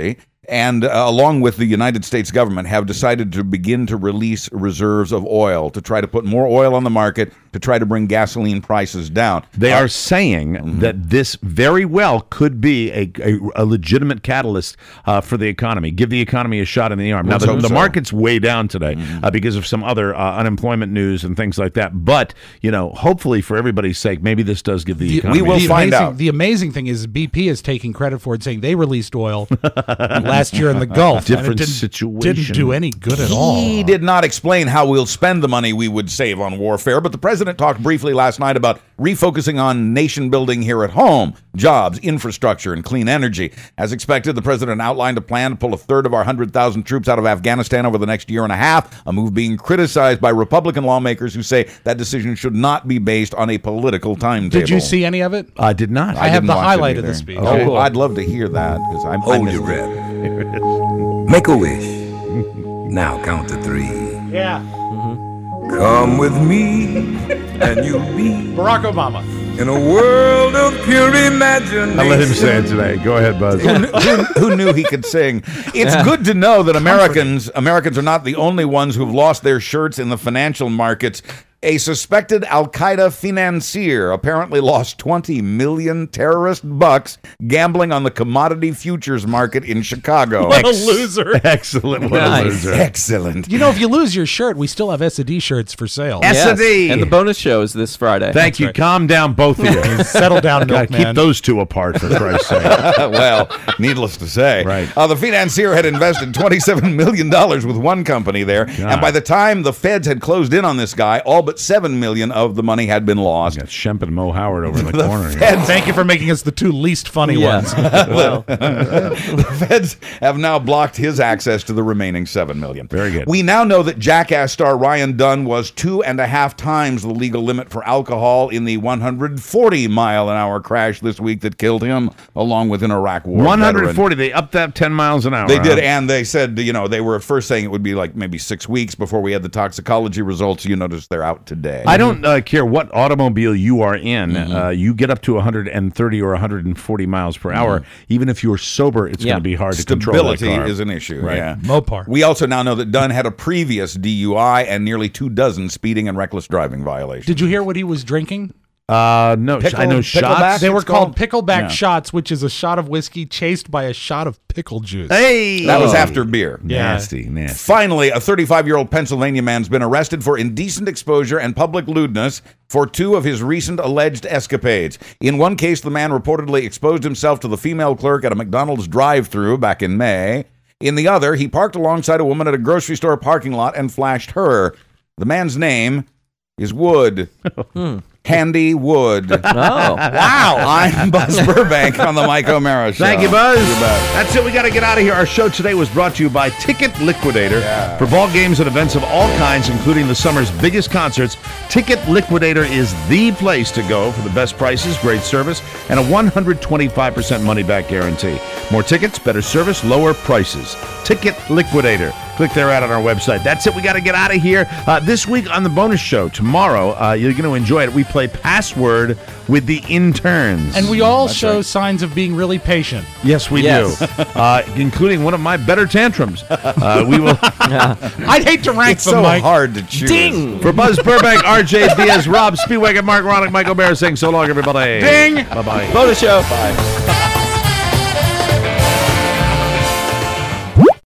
and uh, along with the United States government, have decided to begin to release reserves of oil to try to put more oil on the market to try to bring gasoline prices down. They Uh, are saying mm-hmm. that this very well could be a, a, a legitimate catalyst uh, for the economy. Give the economy a shot in the arm. Let's now, the, hope the so. market's way down today uh, because of some other uh, unemployment news and things like that. But, you know, hopefully for everybody's sake, maybe this does give the, The- economy we will a the shot. find amazing, out. The amazing thing is B P is taking credit for it, saying they released oil last year in the Gulf. and it Different didn't, situation. Didn't do any good at all. He did not explain how we'll spend the money we would save on warfare, but the president talked briefly last night about refocusing on nation building here at home, jobs, infrastructure, and clean energy. As expected, the president outlined a plan to pull a third of our one hundred thousand troops out of Afghanistan over the next year and a half, a move being criticized by Republican lawmakers who say that decision should not be based on a political timetable. Did you see any of it? I did not. I have didn't the watch it highlight of either. the speech. Oh, cool. I'd love to hear that because I'm Hold your breath. Make a wish. Now count to three. Yeah. Come with me, and you'll be Barack Obama. in a world of pure imagination. I'll let him say it today. Go ahead, Buzz. who, who, who knew he could sing? It's good to know that Americans Americans are not the only ones who've lost their shirts in the financial markets. A suspected Al-Qaeda financier apparently lost twenty million terrorist bucks gambling on the commodity futures market in Chicago. What a loser. Excellent. What Nice. a loser. Excellent. You know, if you lose your shirt, we still have S A D shirts for sale. S- S A D. Yes. And the bonus show is this Friday. Thank you. right. Calm down, both of you. Settle down, Gotta milkman. keep those two apart, for Christ's sake. Well, needless to say, Right. uh, the financier had invested twenty-seven million dollars with one company there, and by the time the feds had closed in on this guy, all but seven million dollars of the money had been lost. Got Shemp and Mo Howard over in the, The corner here. feds- Thank you for making us the two least funny Yeah. ones. Well, The feds have now blocked his access to the remaining seven million. Very good. We now know that Jackass star Ryan Dunn was two and a half times the legal limit for alcohol in the one hundred forty mile an hour crash this week that killed him, along with an Iraq War one hundred veteran. forty. They upped that ten miles an hour. They did, huh? and they said, you know, they were at first saying it would be like maybe six weeks before we had the toxicology results. You notice they're out today. I don't uh, care what automobile you are in. Mm-hmm. Uh, you get up to one hundred thirty or one hundred forty miles per hour. Even if you're sober, it's Yeah. going to be hard to control that Stability car. is an issue. Right. Yeah. Mopar. We also now know that Dunn had a previous D U I and nearly two dozen speeding and reckless driving violations. Did you hear what he was drinking? Uh, no, Pickle- I know pickleback? shots. They were it's called called? pickleback Yeah. shots, which is a shot of whiskey chased by a shot of pickle juice. Hey, That was after beer. Yeah. Nasty, nasty. Finally, a thirty-five-year-old Pennsylvania man's been arrested for indecent exposure and public lewdness for two of his recent alleged escapades. In one case, the man reportedly exposed himself to the female clerk at a McDonald's drive-thru back in May. In the other, he parked alongside a woman at a grocery store parking lot and flashed her. The man's name is Wood. Handy Wood. oh, Wow. I'm Buzz Burbank on the Mike O'Mara Show. Thank you, Buzz. You bet. That's it. We got to get out of here. Our show today was brought to you by Ticket Liquidator. Yeah. For ball games and events of all kinds, including the summer's biggest concerts, Ticket Liquidator is the place to go for the best prices, great service, and a one hundred twenty-five percent money-back guarantee. More tickets, better service, lower prices. Ticket Liquidator. Click their ad on our website. That's it. We got to get out of here. Uh, this week on the bonus show, tomorrow, uh, you're going to enjoy it. We play Password with the interns. And we all That's show right. signs of being really patient. Yes, we Yes. do, uh, including one of my better tantrums. Uh, we will. I'd hate to rank It's them, so Mike. hard to choose. ding! For Buzz Burbank, R J Diaz, Rob Spielwagon, Mark Ronick, Michael Bear saying so long, everybody. Ding! Bye-bye. Bonus show. Bye.